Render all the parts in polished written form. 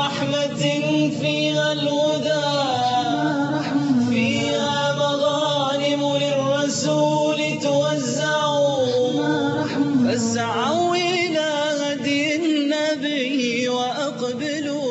رحمة فيها الهدى، فيها مغانم للرسول توزع، فاسعوا إلى هدي النبي وأقبلوا.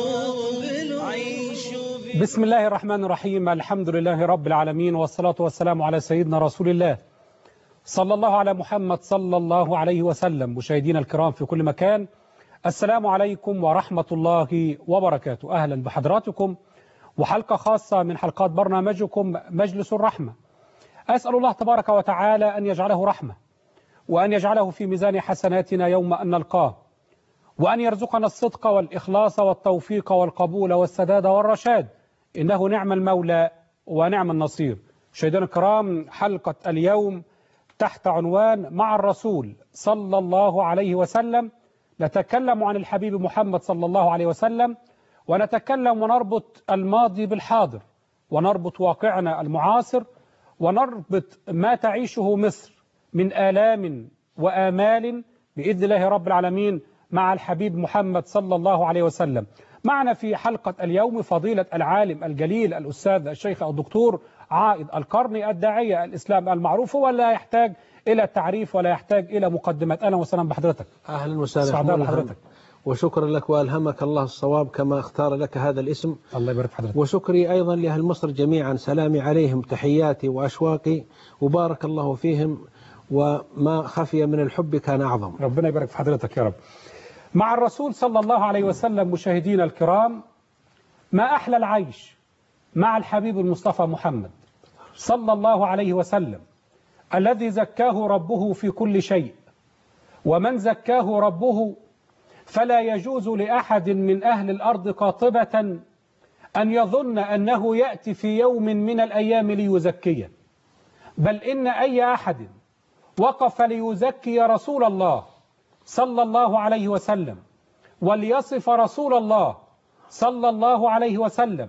بسم الله الرحمن الرحيم. الحمد لله رب العالمين، والصلاة والسلام على سيدنا رسول الله صلى الله على محمد صلى الله عليه وسلم. مشاهدينا الكرام في كل مكان، السلام عليكم ورحمة الله وبركاته. أهلا بحضراتكم وحلقة خاصة من حلقات برنامجكم مجلس الرحمة. أسأل الله تبارك وتعالى أن يجعله رحمة، وأن يجعله في ميزان حسناتنا يوم أن نلقاه، وأن يرزقنا الصدق والإخلاص والتوفيق والقبول والسداد والرشاد، إنه نعم المولى ونعم النصير. مشاهدينا الكرام، حلقة اليوم تحت عنوان مع الرسول صلى الله عليه وسلم. نتكلم عن الحبيب محمد صلى الله عليه وسلم، ونتكلم ونربط الماضي بالحاضر، ونربط واقعنا المعاصر، ونربط ما تعيشه مصر من آلام وآمال بإذن الله رب العالمين مع الحبيب محمد صلى الله عليه وسلم. معنا في حلقة اليوم فضيلة العالم الجليل الأستاذ الشيخ الدكتور عائد القرني، الداعية الإسلام المعروف، ولا يحتاج إلى تعريف ولا يحتاج إلى مقدمات. أهلا وسهلا بحضرتك. أهلا وسهلا. سعداء بحضرتك، وشكرا لك، وألهمك الله الصواب كما اختار لك هذا الاسم. الله يبارك حضرتك. وشكري أيضا لأهل مصر جميعا، سلامي عليهم، تحياتي وأشواقي، وبارك الله فيهم، وما خفي من الحب كان أعظم. ربنا يبارك في حضرتك يا رب. مع الرسول صلى الله عليه وسلم. مشاهدينا الكرام، ما أحلى العيش مع الحبيب المصطفى محمد صلى الله عليه وسلم، الذي زكاه ربه في كل شيء، ومن زكاه ربه فلا يجوز لأحد من أهل الأرض قاطبة أن يظن أنه يأتي في يوم من الأيام ليزكيه، بل إن أي أحد وقف ليزكي رسول الله صلى الله عليه وسلم، وليصف رسول الله صلى الله عليه وسلم،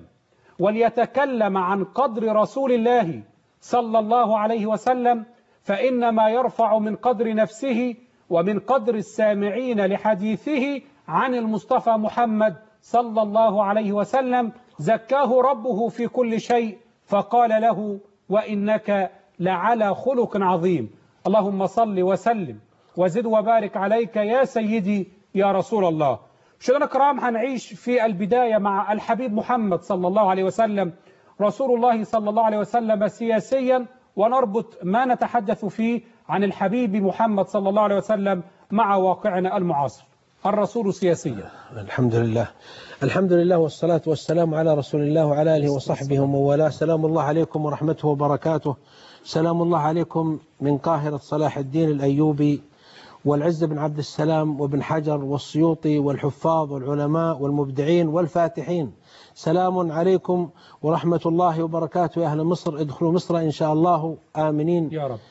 وليتكلم عن قدر رسول الله صلى الله عليه وسلم، فإنما يرفع من قدر نفسه ومن قدر السامعين لحديثه عن المصطفى محمد صلى الله عليه وسلم. زكاه ربه في كل شيء، فقال له: وإنك لعلى خلق عظيم. اللهم صل وسلم وزد وبارك عليك يا سيدي يا رسول الله. مشاهدينا الكرام، هنعيش في البداية مع الحبيب محمد صلى الله عليه وسلم، رسول الله صلى الله عليه وسلم سياسيا، ونربط ما نتحدث فيه عن الحبيب محمد صلى الله عليه وسلم مع واقعنا المعاصر. الرسول سياسيا. الحمد لله، الحمد لله، والصلاة والسلام على رسول الله وعلى آله وصحبه ومن والاه. سلام الله عليكم ورحمته وبركاته. سلام الله عليكم من قاهرة صلاح الدين الأيوبي والعز بن عبد السلام وابن حجر والسيوطي والحفاظ والعلماء والمبدعين والفاتحين. سلام عليكم ورحمة الله وبركاته يا أهل مصر. ادخلوا مصر إن شاء الله آمنين يا رب.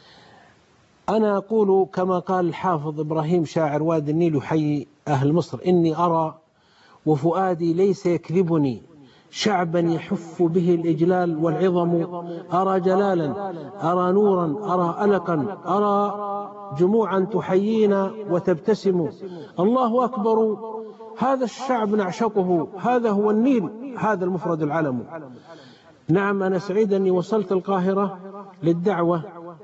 أنا أقول كما قال الحافظ إبراهيم شاعر وادي النيل يحيي أهل مصر: إني أرى وفؤادي ليس يكذبني شعبا يحف به الإجلال والعظم، أرى جلالا، أرى نورا، أرى ألقا، أرى جموعا تحيينا وتبتسم. الله أكبر، هذا الشعب نعشقه، هذا هو النيل، هذا المفرد العلم. نعم، أنا سعيد أني وصلت القاهرة للدعوة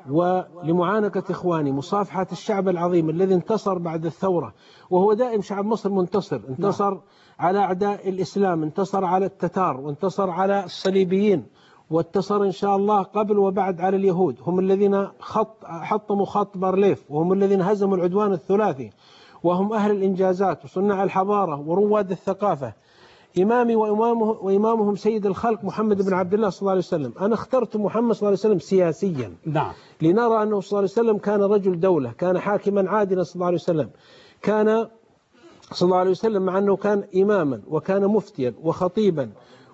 ولمعانقة إخواني، مصافحة الشعب العظيم الذي انتصر بعد الثورة، وهو دائم شعب مصر منتصر. انتصر على أعداء الإسلام، انتصر على التتار، وانتصر على الصليبيين، وانتصر إن شاء الله قبل وبعد على اليهود. هم الذين حطموا خط بارليف، وهم الذين هزموا العدوان الثلاثي، وهم أهل الإنجازات وصناع الحضارة ورواد الثقافة. إمامي وإمامهم سيد الخلق محمد بن عبد الله صلى الله عليه وسلم. أنا اخترت محمد صلى الله عليه وسلم سياسيا، نعم، لنرى أنه صلى الله عليه وسلم كان رجل دولة، كان حاكما عادلا صلى الله عليه وسلم، كان صلى الله عليه وسلم مع أنه كان إماما وكان مفتيا وخطيبا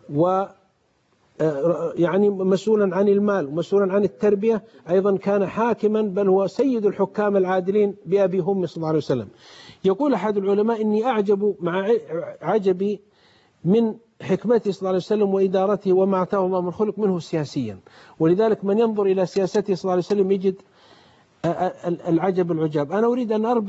يعني مسؤولا عن المال ومسؤولا عن التربية، أيضا كان حاكما، بل هو سيد الحكام العادلين بأبي هم صلى الله عليه وسلم. يقول أحد العلماء: إني أعجب مع عجبي من حكمته صلى الله عليه وسلم وإدارته وما أعطاه الله من خلق منه سياسيا. ولذلك من ينظر إلى سياسته صلى الله عليه وسلم يجد العجب العجاب. أنا أريد أن أربط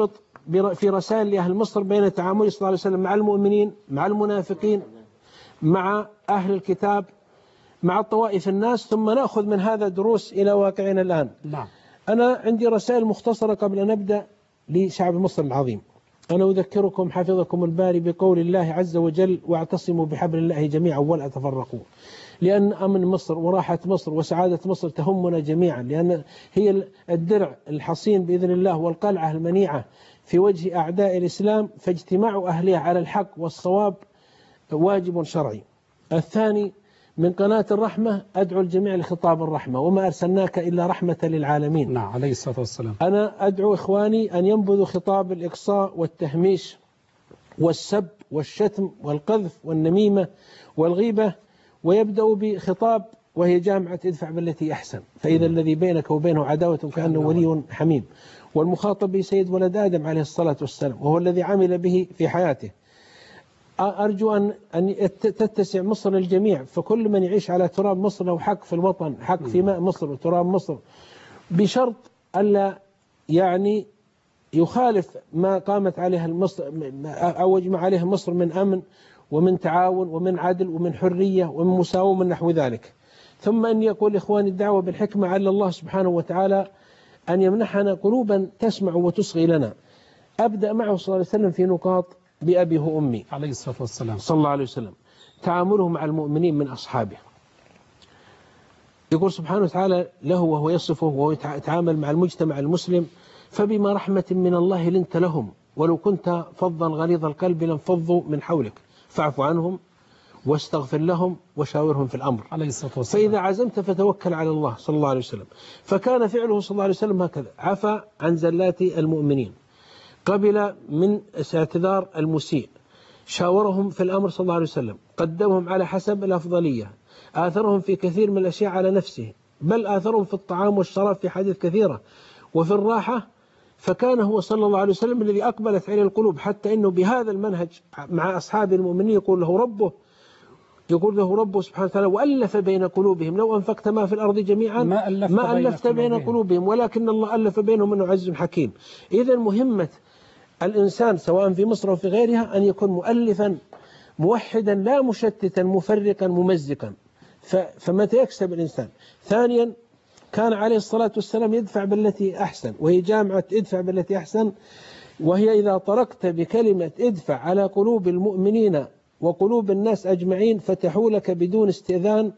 في رسائل لأهل مصر بين تعامله صلى الله عليه وسلم مع المؤمنين، مع المنافقين، مع أهل الكتاب، مع طوائف الناس، ثم نأخذ من هذا دروس إلى واقعنا الآن. نعم. أنا عندي رسائل مختصرة قبل أن نبدأ لشعب مصر العظيم. أنا أذكركم حفظكم الباري بقول الله عز وجل: واعتصموا بحبل الله جميعا ولا تفرقوا، لأن أمن مصر وراحة مصر وسعادة مصر تهمنا جميعا، لأن هي الدرع الحصين بإذن الله والقلعة المنيعة في وجه أعداء الإسلام، فاجتماع أهلها على الحق والصواب واجب شرعي. الثاني، من قناة الرحمة أدعو الجميع لخطاب الرحمة: وما أرسلناك إلا رحمة للعالمين. نعم عليه الصلاة والسلام. أنا أدعو إخواني أن ينبذوا خطاب الإقصاء والتهميش والسب والشتم والقذف والنميمة والغيبة، ويبدأوا بخطاب وهي جامعة: ادفع بالتي أحسن فإذا الذي بينك وبينه عداوة كأنه ولي حميم. والمخاطب به سيد ولد آدم عليه الصلاة والسلام، وهو الذي عمل به في حياته. أرجو أن تتسع مصر للجميع، فكل من يعيش على تراب مصر له حق في الوطن، حق في ماء مصر وتراب مصر، بشرط ألا يعني يخالف ما قامت عليه مصر أو اجمع عليه مصر من أمن ومن تعاون ومن عدل ومن حرية ومن مساومة نحو ذلك. ثم أن يقول إخواني الدعوة بالحكمة على الله سبحانه وتعالى أن يمنحنا قلوبا تسمع وتصغي لنا. أبدأ معه صلى الله عليه وسلم في نقاط بأبي وأمي عليه الصلاة والسلام. صلى الله عليه وسلم. تعامله مع المؤمنين من أصحابه. يقول سبحانه وتعالى له وهو يصفه وهو يتعامل مع المجتمع المسلم: فبما رحمة من الله لنت لهم ولو كنت فظا غليظ القلب لانفضوا من حولك فاعف عنهم واستغفر لهم وشاورهم في الأمر. عليه الصلاة والسلام. فإذا عزمت فتوكل على الله صلى الله عليه وسلم. فكان فعله صلى الله عليه وسلم هكذا: عفى عن زلات المؤمنين، قبل من اعتذار المسيء، شاورهم في الأمر صلى الله عليه وسلم، قدمهم على حسب الأفضلية، آثرهم في كثير من الأشياء على نفسه، بل آثرهم في الطعام والشراب في حديث كثيرة وفي الراحة. فكان هو صلى الله عليه وسلم الذي أقبلت عليه القلوب، حتى إنه بهذا المنهج مع أصحاب المؤمنين يقول له ربه سبحانه وتعالى: وألف بين قلوبهم لو أنفقت ما في الأرض جميعا ما ألفت بين قلوبهم ولكن الله ألف بينهم إنه عزيز حكيم. إذا مهمة الإنسان سواء في مصر أو في غيرها أن يكون مؤلفا موحدا لا مشتتا مفرقا ممزقا، فمتى يكسب الإنسان. ثانيا، كان عليه الصلاة والسلام يدفع بالتي أحسن، وهي جامعة ادفع بالتي أحسن، وهي إذا طرقت بكلمة ادفع على قلوب المؤمنين وقلوب الناس أجمعين فتحوا لك بدون استئذان،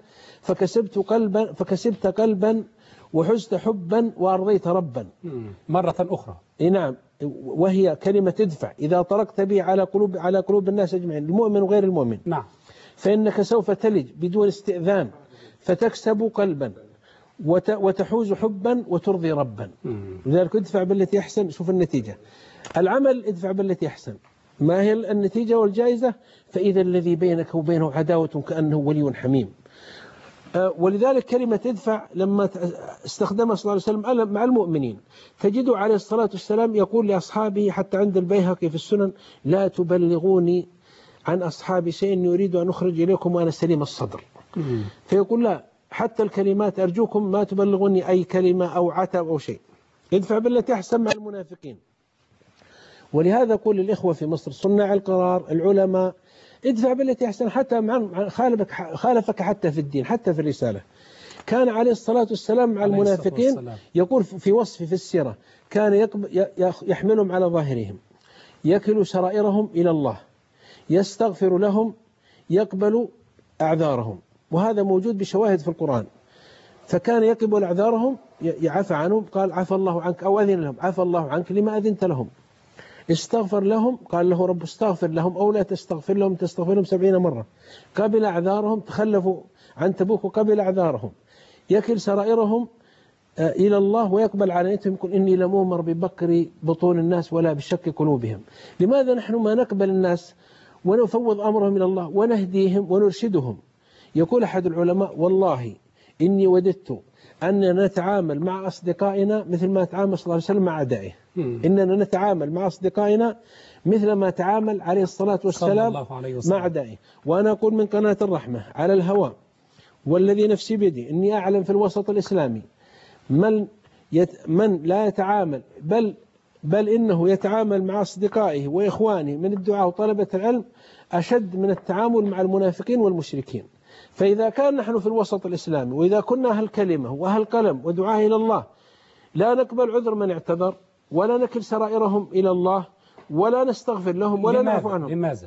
فكسبت قلبا وحزت حبا وأرضيت ربا. مرة أخرى. نعم، وهي كلمة ادفع إذا طرقت به على قلوب الناس أجمعين، المؤمن وغير المؤمن. نعم. فإنك سوف تلج بدون استئذان فتكسب قلبا وتحوز حبا وترضي ربا. لذلك ادفع بالتي أحسن. شوف النتيجة، العمل ادفع بالتي أحسن. ما هي النتيجة والجائزة؟ فإذا الذي بينك وبينه عداوة كأنه ولي حميم. ولذلك كلمة ادفع لما استخدمها صلى الله عليه وسلم مع المؤمنين، تجده عليه الصلاة والسلام يقول لأصحابه حتى عند البيهقي في السنن: لا تبلغوني عن أصحابي شيء يريد أن أخرج إليكم وأنا سليم الصدر. فيقول: لا، حتى الكلمات أرجوكم ما تبلغوني أي كلمة أو عتب أو شيء، ادفع بالتي أحسن مع المنافقين. ولهذا أقول للإخوة في مصر صناع القرار العلماء: ادفع بالتي أحسن حتى مع خالفك حتى في الدين، حتى في الرسالة. كان عليه الصلاة والسلام مع المنافقين يقول في وصف في السيرة: كان يحملهم على ظاهرهم، يكل سرائرهم إلى الله، يستغفر لهم، يقبل أعذارهم. وهذا موجود بشواهد في القرآن. فكان يقبل أعذارهم، يعفى عنهم، قال: عفى الله عنك، أو أذن لهم، عفى الله عنك لما أذنت لهم. استغفر لهم، قال له رب استغفر لهم أو لا تستغفر لهم، تستغفر لهم 70 مرة. قبل أعذارهم، تخلفوا عن تبوك وقبل أعذارهم. يكل سرائرهم إلى الله ويقبل علانيتهم، يقول: إني لمؤمر ببكر بطون الناس ولا بشك قلوبهم. لماذا نحن ما نقبل الناس ونفوض أمرهم إلى الله ونهديهم ونرشدهم؟ يقول أحد العلماء: والله إني وددت أننا نتعامل مع أصدقائنا مثل ما تعامل صلى الله عليه وسلم مع أعدائه. إننا نتعامل مع أصدقائنا مثل ما تعامل عليه الصلاة والسلام مع أعدائه. وأنا أقول من قناة الرحمة على الهواء والذي نفسي بيدي إني أعلم في الوسط الإسلامي من لا يتعامل، بل بل إنه يتعامل مع أصدقائه وإخوانه من الدعاة وطلبة العلم أشد من التعامل مع المنافقين والمشركين. فإذا كان نحن في الوسط الإسلامي، وإذا كنا أهل كلمة وأهل قلم ودعاة إلى الله، لا نقبل عذر من اعتذر، ولا نكل سرائرهم إلى الله، ولا نستغفر لهم، ولا نعفو عنهم. لماذا؟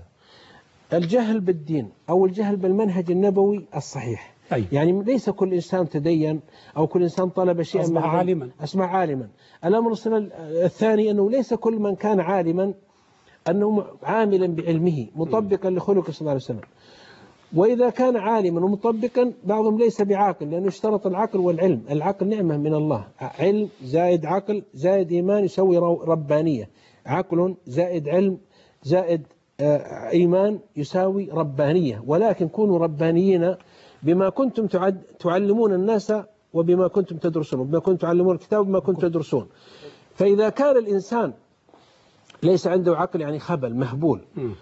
الجهل بالدين أو الجهل بالمنهج النبوي الصحيح. أي. يعني ليس كل إنسان تدين أو كل إنسان طلب شيئا أصبح عالما. الأمر الثاني أنه ليس كل من كان عالما أنه عاملا بعلمه مطبقا لخلق صلى الله عليه وسلم. وإذا كان عالما ومطبقا بعضهم ليس بعاقل، لأنه اشترط العقل والعلم. العقل نعمة من الله، علم زائد عقل زائد إيمان يسوي ربانية، عقل زائد علم زائد إيمان يساوي ربانية. ولكن كونوا ربانيين بما كنتم تعلمون الناس وبما كنتم تدرسون، وبما كنتم تعلمون الكتاب وبما كنتم تدرسون. فإذا كان الإنسان ليس عنده عقل يعني خبل مهبول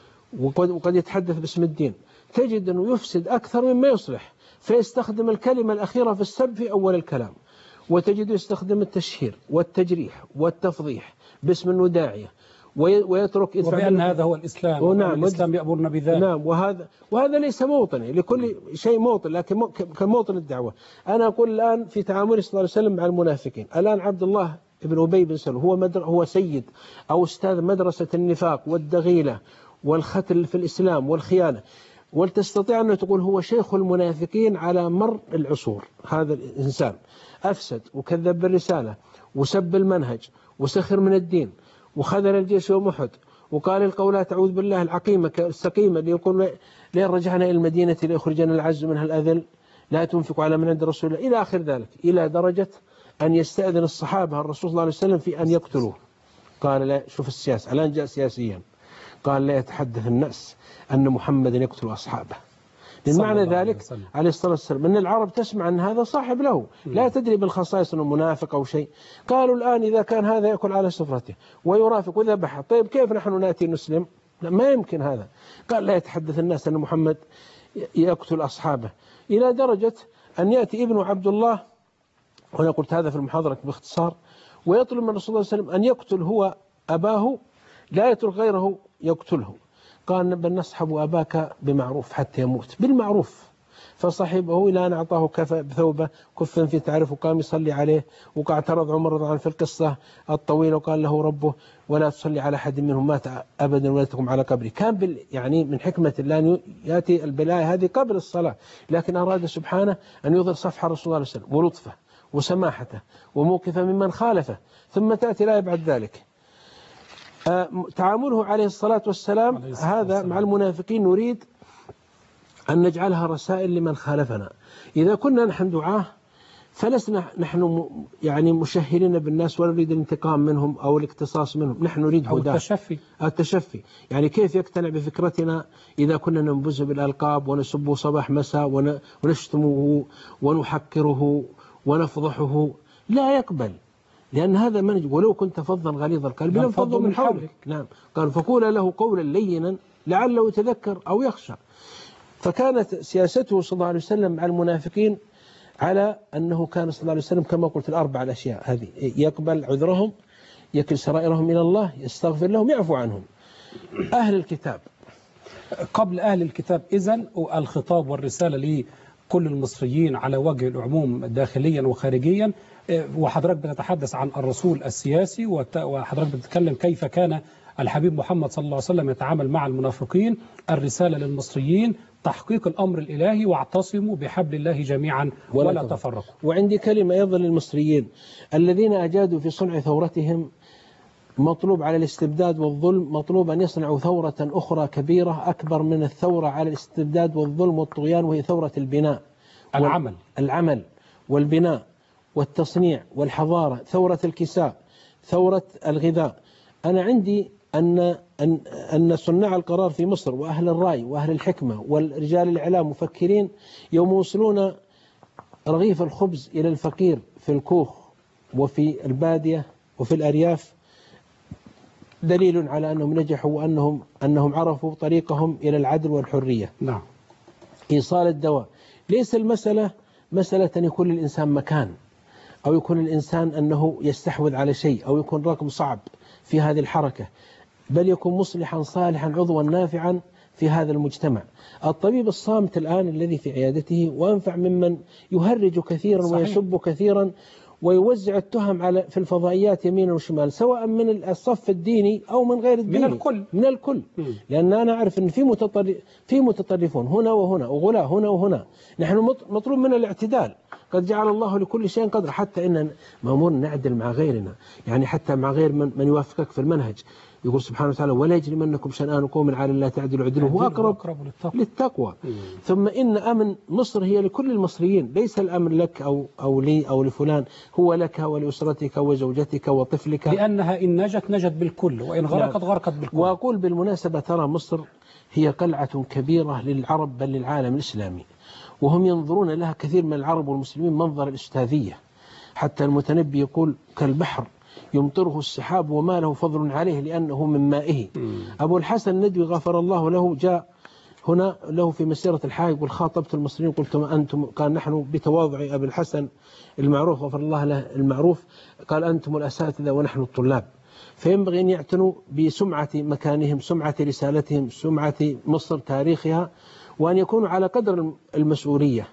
وقد يتحدث باسم الدين، تجد أنه يفسد أكثر مما يصلح، فيستخدم الكلمة الأخيرة في السب في أول الكلام، وتجد يستخدم التشهير والتجريح والتفضيح باسم أنه داعية، ويترك وبأن هذا هو الإسلام، ونعم الإسلام يأمرنا بذلك. نعم، وهذا ليس موطني، لكل شيء موطن، لكن كموطن الدعوة. أنا أقول الآن في تعامل صلى الله عليه وسلم مع المنافقين، الآن عبد الله بن أبي بن سلول هو سيد أو أستاذ مدرسة النفاق والدغيلة والختل في الإسلام والخيانة، ولتستطيع أن تقول هو شيخ المنافقين على مر العصور. هذا الإنسان أفسد وكذب بالرسالة وسب المنهج وسخر من الدين وخذل الجيش يوم أحد، وقال القولات تعوذ بالله العقيمة السقيمة اللي يقول لين رجعنا إلى المدينة ليخرجنا العز منها الأذل، لا تنفق على من عند رسول الله، إلى آخر ذلك، إلى درجة أن يستأذن الصحابة الرسول صلى الله عليه وسلم في أن يقتلوه. قال لا، شوف السياسة الآن جاء سياسيا، قال لا يتحدث الناس أن محمدا يقتل أصحابه. من معنى ذلك عليه الصلاة والسلام أن العرب تسمع أن هذا صاحب له، لا تدري بالخصائص أنه منافق أو شيء. قالوا الآن إذا كان هذا يأكل على سفرته ويرافق وذبحه، طيب كيف نحن نأتي نسلم؟ لا، ما يمكن هذا. قال لا يتحدث الناس أن محمد يقتل أصحابه، إلى درجة أن يأتي ابن عبد الله، وأنا قلت هذا في المحاضرة باختصار، ويطلب من رسول الله صلى الله عليه وسلم أن يقتل هو أباه، لا يترك غيره يقتله. قال بل نصحب أباك بمعروف حتى يموت، بالمعروف. فصحبه إلى أن أعطاه بثوبة كف في تعرف، وقام يصلي عليه، واعترض عمر رضي الله عنه في القصة الطويلة، وقال له ربه ولا تصلي على أحد منهم مات أبدا ولا تقم على قبري. كان يعني من حكمة الله أن يأتي البلاية هذه قبل الصلاة، لكن أراد سبحانه أن يظهر صفح الرسول صلى الله عليه وسلم ولطفه وسماحته وموقفه ممن خالفه. ثم تأتي الآية بعد ذلك. تعامله عليه الصلاة والسلام هذا مع المنافقين نريد أن نجعلها رسائل لمن خالفنا. إذا كنا نحن دعاه فلسنا نحن يعني مشهرين بالناس ولا نريد الانتقام منهم أو الاقتصاص منهم، نحن نريد هداه. التشفي يعني كيف يقتنع بفكرتنا إذا كنا ننبذه بالألقاب ونسبه صباح مساء ونشتمه ونحكره ونفضحه، لا يقبل، لأن هذا منهج. ولو كنت فظا غليظ القلب لانفضوا من حولك. نعم، قال فقول له قولا لينا لعله يتذكر أو يخشى. فكانت سياسته صلى الله عليه وسلم مع المنافقين على أنه كان صلى الله عليه وسلم كما قلت الأربع الأشياء هذه: يقبل عذرهم، يكل سرائرهم إلى الله، يستغفر لهم، يعفو عنهم. أهل الكتاب قبل أهل الكتاب، إذن الخطاب والرسالة لكل المصريين على وجه العموم داخليا وخارجيا. وحضرتك بتتحدث عن الرسول السياسي، وحضرتك بتتكلم كيف كان الحبيب محمد صلى الله عليه وسلم يتعامل مع المنافقين. الرسالة للمصريين تحقيق الأمر الإلهي، واعتصموا بحبل الله جميعا ولا تفرقوا. وعندي كلمة أيضا للمصريين الذين أجادوا في صنع ثورتهم. مطلوب على الاستبداد والظلم، مطلوب أن يصنعوا ثورة أخرى كبيرة أكبر من الثورة على الاستبداد والظلم والطغيان، وهي ثورة البناء، العمل والبناء والتصنيع والحضارة، ثورة الكساء، ثورة الغذاء. أنا عندي أن صناع القرار في مصر وأهل الرأي وأهل الحكمة والرجال الإعلام مفكرين يوم يوصلون رغيف الخبز إلى الفقير في الكوخ وفي البادية وفي الأرياف دليل على أنهم نجحوا وأنهم عرفوا طريقهم إلى العدل والحرية. نعم. إيصال الدواء ليس المسألة مسألة أن يكون الإنسان مكان، أو يكون الإنسان أنه يستحوذ على شيء، أو يكون رقم صعب في هذه الحركة، بل يكون مصلحا صالحا عضوا نافعا في هذا المجتمع. الطبيب الصامت الآن الذي في عيادته وأنفع ممن يهرج كثيرا صحيح. ويسب كثيرا ويوزع التهم في الفضائيات يمينا وشمالا، سواء من الصف الديني أو من غير الديني، من الكل. لأن أنا أعرف أن في متطرفون هنا وهنا وغلاة هنا وهنا. نحن مطلوب من الاعتدال، قد جعل الله لكل شيء قدر، حتى إن مأمور نعدل مع غيرنا، يعني حتى مع غير من يوافقك في المنهج. يقول سبحانه وتعالى: ولا يجرمنكم شنآن قوم على لا تعدلوا اعدلوا هو أقرب للتقوى. ثم إن أمن مصر هي لكل المصريين، ليس الأمن لك أو لي أو لفلان، هو لك ولأسرتك وزوجتك وطفلك، لأنها إن نجت نجت بالكل، وإن غرقت غرقت بالكل. وأقول بالمناسبة ترى مصر هي قلعة كبيرة للعرب بل للعالم الإسلامي، وهم ينظرون لها كثير من العرب والمسلمين منظر الأستاذية. حتى المتنبي يقول: كالبحر يمطره السحاب وما له فضل عليه لأنه من مائه. أبو الحسن الندوي غفر الله له جاء هنا له في مسيرة الحاج يقول: خاطبت المصريين قلت: ما أنتم، كان نحن بتواضع أبي الحسن المعروف غفر الله له المعروف، قال: أنتم الأساتذة ونحن الطلاب، فينبغي أن يعتنوا بسمعة مكانهم، سمعة رسالتهم، سمعة مصر، تاريخها، وأن يكونوا على قدر المسؤولية.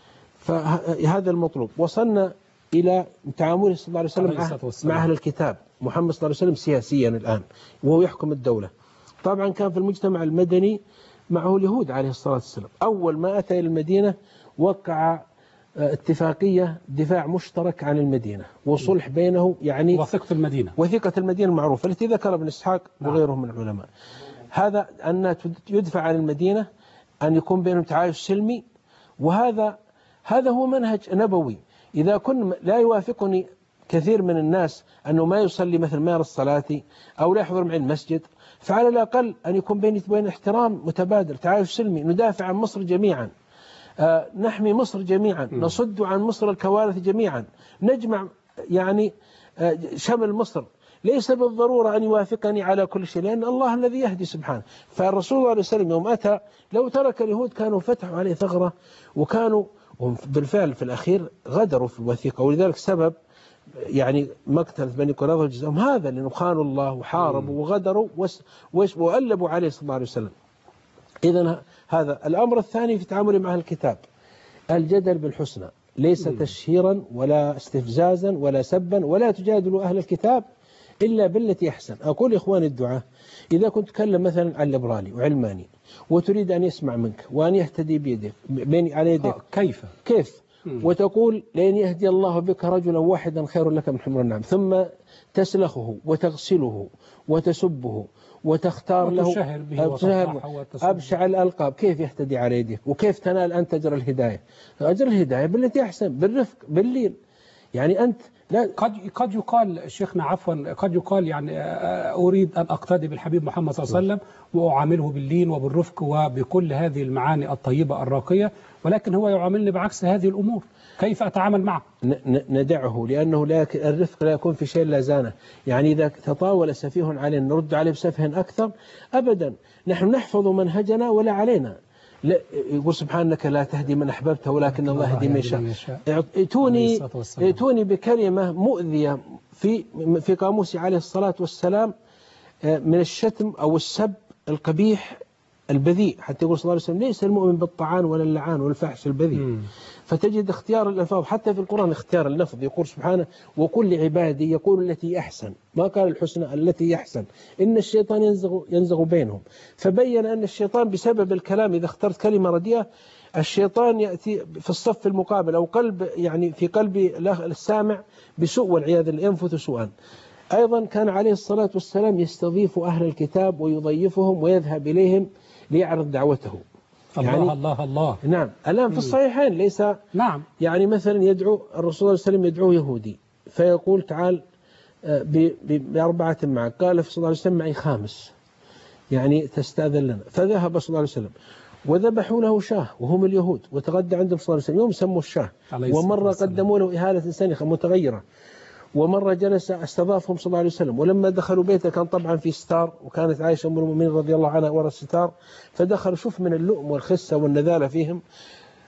فهذا المطلوب. وصلنا إلى تعامله صلى الله عليه وسلم مع أهل الكتاب. محمد صلى الله عليه وسلم سياسيا الآن وهو يحكم الدولة. طبعا كان في المجتمع المدني معه اليهود عليه الصلاة والسلام. أول ما أتى إلى المدينة وقع اتفاقية دفاع مشترك عن المدينة وصلح بينه، يعني وثيقة المدينة المعروفة التي ذكر ابن إسحاق وغيره من العلماء. هذا أن يدفع عن المدينة، أن يكون بينهم تعايش سلمي، وهذا هو منهج نبوي. إذا كن لا يوافقني كثير من الناس أنه ما يصلي مثل ما يرى الصلاة أو لا يحضر معي المسجد، فعلى الأقل أن يكون بيني وبين احترام متبادل، تعايش سلمي، ندافع عن مصر جميعا، نحمي مصر جميعا، نصد عن مصر الكوارث جميعا، نجمع يعني شمل مصر. ليس بالضرورة أن يوافقني على كل شيء، لأن الله الذي يهدي سبحانه. فالرسول صلى الله عليه وسلم يوم أتى لو ترك اليهود كانوا فتحوا عليه ثغرة، وكانوا بالفعل في الأخير غدروا في الوثيقة، ولذلك سبب يعني مقتل بني قريظة وجزاهم هذا، لأنهم خانوا الله وحاربوا وغدروا وألبوا عليه صلى الله عليه وسلم. إذن هذا الأمر الثاني في تعامل مع الكتاب، الجدل بالحسنى، ليس تشهيرا ولا استفزازا ولا سبا، ولا تجادلوا أهل الكتاب إلا بالتي أحسن. أقول إخواني الدعاة، إذا كنت تكلم مثلا عن ليبرالي وعلماني وتريد أن يسمع منك وأن يهتدي بيدك على يدك، كيف وتقول: لأن يهدي الله بك رجلا واحدا خير لك من حمر النعم، ثم تسلخه وتغسله وتسبه وتختار له أبشع الألقاب، كيف يهتدي على يدك؟ وكيف تنال أنت أجر الهداية؟ أجر الهداية بالتي أحسن، بالرفق، باللين. يعني أنت لا قد يقال شيخنا عفوا، قد يقال يعني أريد أن أقتدي بالحبيب محمد صلى الله عليه وسلم وأعامله باللين وبالرفق وبكل هذه المعاني الطيبة الراقية، ولكن هو يعاملني بعكس هذه الأمور، كيف أتعامل معه؟ ندعه، لأنه الرفق لا يكون في شيء لا زانه. يعني إذا تطاول سفيه علينا نرد عليه بسفه أكثر؟ أبدا. نحن نحفظ منهجنا ولا علينا. لا، يقول سبحانك لا تهدي من أحببت ولكن الله يهدي من يشاء. ائتوني بكلمة مؤذية في قاموس عليه الصلاة والسلام من الشتم أو السب القبيح البذيء، حتى يقول صلى الله عليه وسلم: ليس المؤمن بالطعان ولا اللعان ولا الفحش البذيء. فتجد اختيار الألفاظ حتى في القرآن، اختيار اللفظ. يقول سبحانه: وكل عبادي يقول التي أحسن، ما قال الحسنى، التي أحسن، إن الشيطان ينزغ بينهم. فبين أن الشيطان بسبب الكلام، إذا اخترت كلمة رديئة، الشيطان يأتي في الصف المقابل أو قلب، يعني في قلب السامع بسوء والعياذ بالله، ينفث سوءا. أيضا كان عليه الصلاة والسلام يستضيف أهل الكتاب ويضيفهم ويذهب إليهم ليعرض دعوته. يعني الله نعم. الآن في الصحيحين ليس نعم. يعني مثلا يدعو الرسول صلى الله عليه وسلم، يدعو يهودي فيقول: تعال بأربعة معك، قال صلى الله عليه وسلم: معي خامس، يعني تستأذن لنا. فذهب صلى الله عليه وسلم وذبحوا له شاه وهم اليهود، وتغدى عندهم صلى الله عليه وسلم، يوم سموا الشاه، ومرة قدموا له إهالة سنخة متغيرة، ومرة جلس استضافهم صلى الله عليه وسلم. ولما دخلوا بيته كان طبعا في ستار، وكانت عائشة أم المؤمنين رضي الله عنها وراء الستار، فدخلوا، شوف من اللؤم والخسة والنذالة فيهم،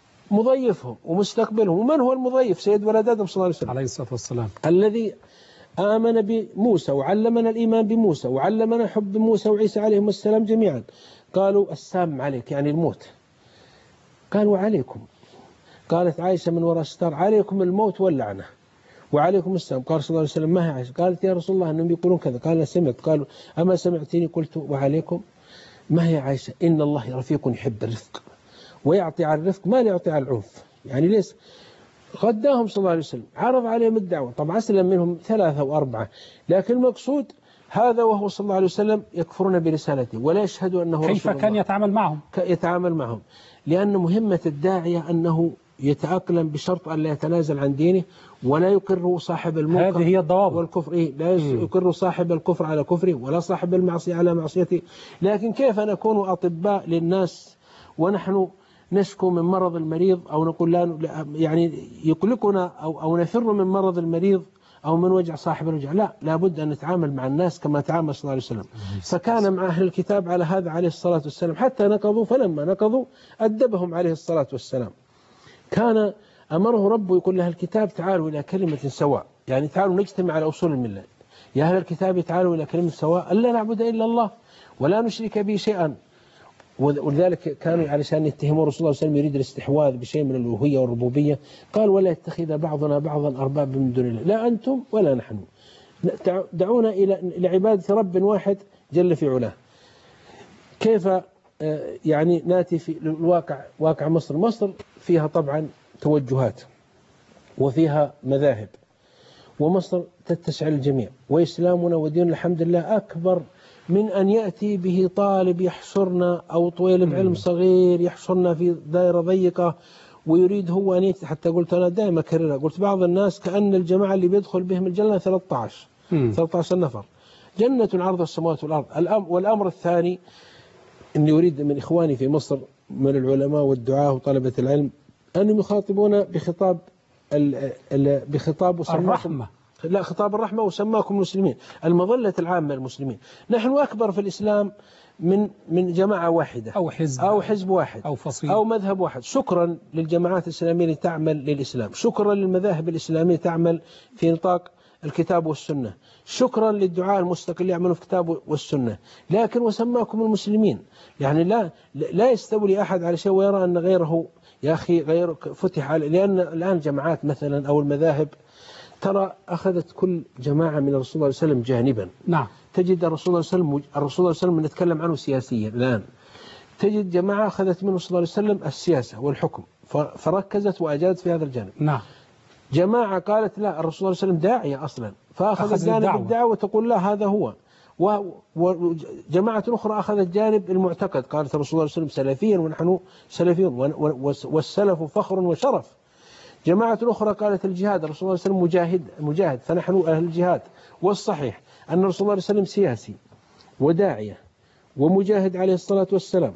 مضيفهم ومستقبلهم. ومن هو المضيف؟ سيد ولد آدم صلى الله عليه وسلم عليه الصلاة والسلام، الذي آمن بموسى وعلمنا الإيمان بموسى وعلمنا حب موسى وعيسى عليهم السلام جميعا. قالوا السام عليك يعني الموت. قالوا عليكم. قالت عائشة من وراء الستار عليكم الموت واللعنة وعليكم السلام. قال صلى الله عليه وسلم ما هي عائشة؟ قالت يا رسول الله أنهم يقولون كذا. قال سمعت. قالوا أما سمعتني قلت وعليكم؟ ما هي عائشة؟ إن الله رفيق يحب الرفق ويعطي على الرفق ما لا يعطي على العنف. يعني ليس غداهم صلى الله عليه وسلم، عرض عليهم الدعوة، طبعا أسلم منهم 3 أو 4، لكن المقصود هذا وهو صلى الله عليه وسلم يكفرون برسالته ولا يشهدوا أنه رسول الله. كيف كان يتعامل معهم؟ يتعامل معهم لأن مهمة الداعية أنه يتأقلم بشرط أن لا يتنازل عن دينه ولا يقر صاحب المنكر. هذه هي الضوابط والكفر لا يقر صاحب الكفر على كفره ولا صاحب المعصية على معصيته. لكن كيف نكون أطباء للناس ونحن نشكو من مرض المريض أو نقول لا يعني يقلقنا أو نفر من مرض المريض أو من وجع صاحب الوجع؟ لا بد أن نتعامل مع الناس كما تعامل صلى الله عليه وسلم. فكان مع أهل الكتاب على هذا عليه الصلاة والسلام حتى نقضوا، فلما نقضوا أدبهم عليه الصلاة والسلام. كان أمره ربه يقول لأهل الكتاب تعالوا إلى كلمة سواء، يعني تعالوا نجتمع على أصول الملة. يا أهل الكتاب تعالوا إلى كلمة سواء ألا نعبد إلا الله ولا نشرك به شيئا. ولذلك كانوا علشان يتهموا رسول الله صلى الله عليه وسلم يريد الاستحواذ بشيء من الألوهية والربوبية، قال ولا يتخذ بعضنا بعضا أربابا من دون الله، لا أنتم ولا نحن، دعونا إلى عبادة رب واحد جل في علاه. كيف يعني ناتي في الواقع، واقع مصر فيها طبعا توجهات وفيها مذاهب، ومصر تتسع الجميع، وإسلامنا ودين الحمد لله أكبر من أن يأتي به طالب يحصرنا أو طالب علم صغير يحصرنا في دائرة ضيقة ويريد هو أن حتى قلت أنا دائما أكررها، قلت بعض الناس كأن الجماعة اللي بيدخل بهم الجنة 13 نفر، جنة عرض السماوات والأرض. والأمر الثاني أني أريد من إخواني في مصر من العلماء والدعاة وطلبة العلم أنهم يخاطبون بخطاب الرحمة، لا خطاب الرحمة وسماكم مسلمين، المظلة العامة المسلمين. نحن أكبر في الإسلام من جماعة واحدة أو حزب واحد أو فصيل أو مذهب واحد. شكرا للجماعات الإسلامية اللي تعمل للإسلام، شكرا للمذاهب الإسلامية تعمل في نطاق الكتاب والسنة، شكرا للدعاء المستقل يعملوا في الكتاب والسنة، لكن وسماكم المسلمين. يعني لا يستولي أحد على شيء ويرى أن غيره يا أخي غير فتح عليه. لأن الآن جماعات مثلا أو المذاهب ترى أخذت كل جماعة من الرسول صلى الله عليه وسلم جانبا. نعم. تجد الرسول صلى الله عليه وسلم نتكلم عنه سياسيا الآن، تجد جماعة أخذت منه صلى الله عليه وسلم السياسة والحكم فركزت وأجادت في هذا الجانب. نعم. جماعة قالت لا الرسول صلى الله عليه وسلم داعية أصلا فأخذت جانب الدعوة وتقول لا هذا هو. وجماعة أخرى أخذت جانب المعتقد، قالت الرسول صلى الله عليه وسلم سلفيا ونحن سلفيون والسلف فخر وشرف. جماعة أخرى قالت الجهاد، الرسول صلى الله عليه وسلم مجاهد فنحن أهل الجهاد. والصحيح أن الرسول صلى الله عليه وسلم سياسي وداعية ومجاهد عليه الصلاة والسلام،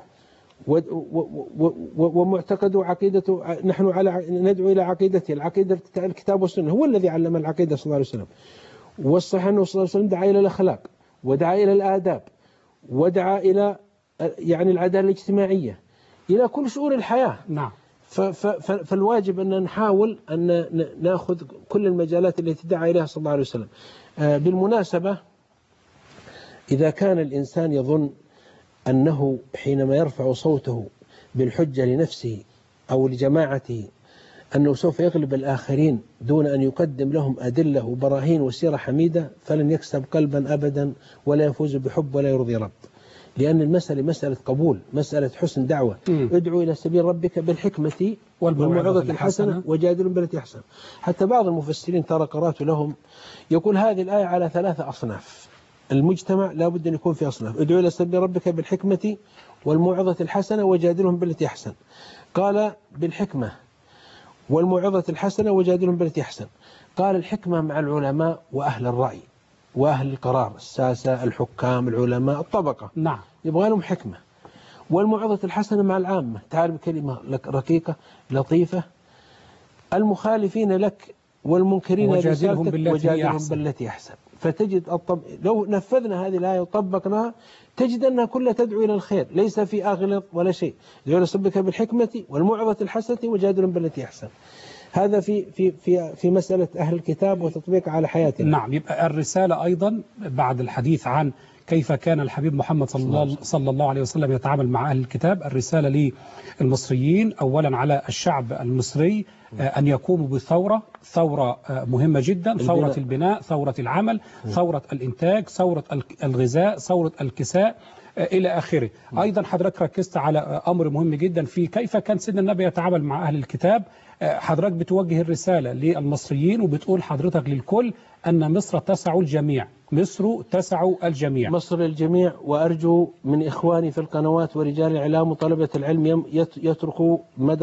ومعتقد وعقيدته نحن ندعو إلى عقيدته، العقيدة الكتاب والسنة، هو الذي علم العقيدة صلى الله عليه وسلم. والصحيح أنه صلى الله عليه وسلم دعا إلى الأخلاق ودعا إلى الآداب ودعا إلى يعني العدالة الاجتماعية إلى كل شؤون الحياة. نعم. فالواجب أن نحاول أن نأخذ كل المجالات التي دعا إليها صلى الله عليه وسلم. بالمناسبة إذا كان الإنسان يظن أنه حينما يرفع صوته بالحجة لنفسه أو لجماعته أنه سوف يغلب الآخرين دون أن يقدم لهم أدلة وبراهين وسيرة حميدة فلن يكسب قلبا أبدا ولا يفوز بحب ولا يرضي رب. لأن المسألة مسألة قبول، مسألة حسن دعوة. ادعو إلى سبيل ربك بالحكمة والموعظة الحسنة وجادلهم بالتي أحسن. حتى بعض المفسرين ترى قرأت لهم يقول هذه الآية على 3 أصناف. المجتمع لا بد أن يكون في أصناف، ادعو إلى سبيل ربك بالحكمة والموعظة الحسنة وجادلهم بالتي أحسن. قال بالحكمة والموعظة الحسنة وجادلهم بالتي أحسن. قال الحكمة مع العلماء وأهل الرأي وأهل القرار، الساسة الحكام العلماء الطبقة. نعم. يبغى لهم حكمة. والموعظة الحسنة مع العامة، تعال بكلمة رقيقة لطيفة، المخالفين لك والمنكرين وجادلهم بالتي أحسن. فتجد لو نفذنا هذه الآية وطبقناها تجد أنها كلها تدعو إلى الخير، ليس في أغلط ولا شيء. ادعو إلى ربك بالحكمة والموعظة الحسنة وجادلهم بالتي أحسن. هذا في مسألة أهل الكتاب وتطبيق على حياتنا. نعم. يبقى الرسالة أيضا بعد الحديث عن كيف كان الحبيب محمد صلى الله عليه وسلم يتعامل مع أهل الكتاب، الرسالة للمصريين أولا على الشعب المصري أن يقوموا بثورة مهمة جدا، ثورة البناء، ثورة العمل، ثورة الإنتاج، ثورة الغذاء، ثورة الكساء إلى آخره. أيضا حضرتك ركزت على أمر مهم جدا في كيف كان سيدنا النبي يتعامل مع أهل الكتاب. حضرتك بتوجه الرسالة للمصريين وبتقول حضرتك للكل أن مصر تسع الجميع، مصر تسع الجميع، مصر الجميع. وأرجو من إخواني في القنوات ورجال الإعلام وطلبة العلم يغلقوا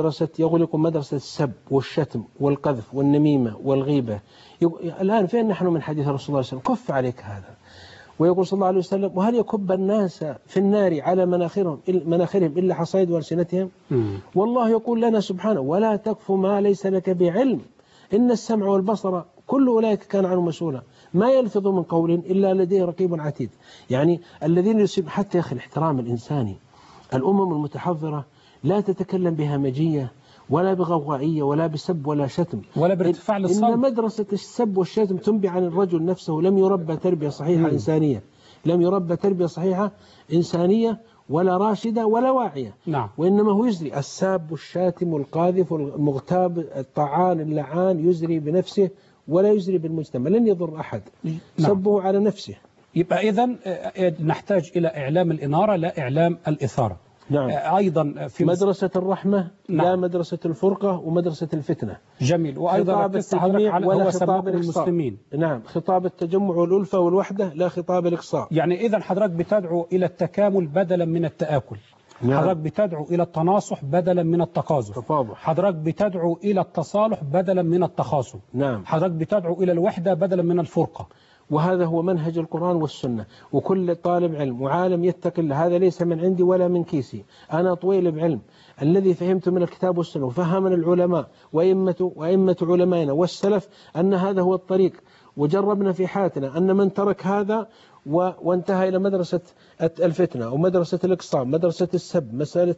مدرسة السب والشتم والقذف والنميمة والغيبة. الآن فين نحن من حديث رسول الله صلى الله عليه وسلم؟ كف عليك هذا. ويقول صلى الله عليه وسلم: وهل يكب الناس في النار على مناخرهم إلا حصائد وألسنتهم؟ والله يقول لنا سبحانه: ولا تكف ما ليس لك بعلم إن السمع والبصر كل أولئك كان عنه مسؤولا ما يلفظ من قول إلا لديه رقيب عتيد. يعني الذين يسيب حتى يا أخي الاحترام الإنساني. الأمم المتحضرة لا تتكلم بهمجية ولا بغوغائية ولا بسب ولا شتم ولا بارتفاع للصوت. إن مدرسة السب والشتم تنبي عن الرجل نفسه لم يربى تربية صحيحة إنسانية، لم يربى تربية صحيحة إنسانية ولا راشدة ولا واعية. نعم. وإنما هو يزري الساب والشاتم والقاذف والمغتاب الطعان اللعان يزري بنفسه ولا يزري بالمجتمع، لن يضر أحد. نعم. سبه على نفسه. يبقى إذن نحتاج إلى إعلام الإنارة لا إعلام الإثارة. نعم. أيضا في مدرسة الرحمة. نعم. لا مدرسة الفرقة ومدرسة الفتنة. جميل. وأيضا ركزت حضرتك على هو سباق المسلمين. نعم. خطاب التجمع والألفة والوحدة لا خطاب الإقصاء. يعني إذن حضرتك بتدعو إلى التكامل بدلا من التآكل. نعم. حضرتك بتدعو إلى التناصح بدلا من التقاذف. حضرتك بتدعو إلى التصالح بدلا من التخاصم. نعم. حضرتك بتدعو إلى الوحدة بدلا من الفرقة. وهذا هو منهج القرآن والسنة. وكل طالب علم وعالم يتقي الله، هذا ليس من عندي ولا من كيسي، أنا طويل بعلم. الذي فهمت من الكتاب والسنة وفهمنا العلماء وأئمة علمائنا والسلف أن هذا هو الطريق، وجربنا في حياتنا أن من ترك هذا وانتهى إلى مدرسة الفتنة ومدرسة الإقصاء، مدرسة السب، مسألة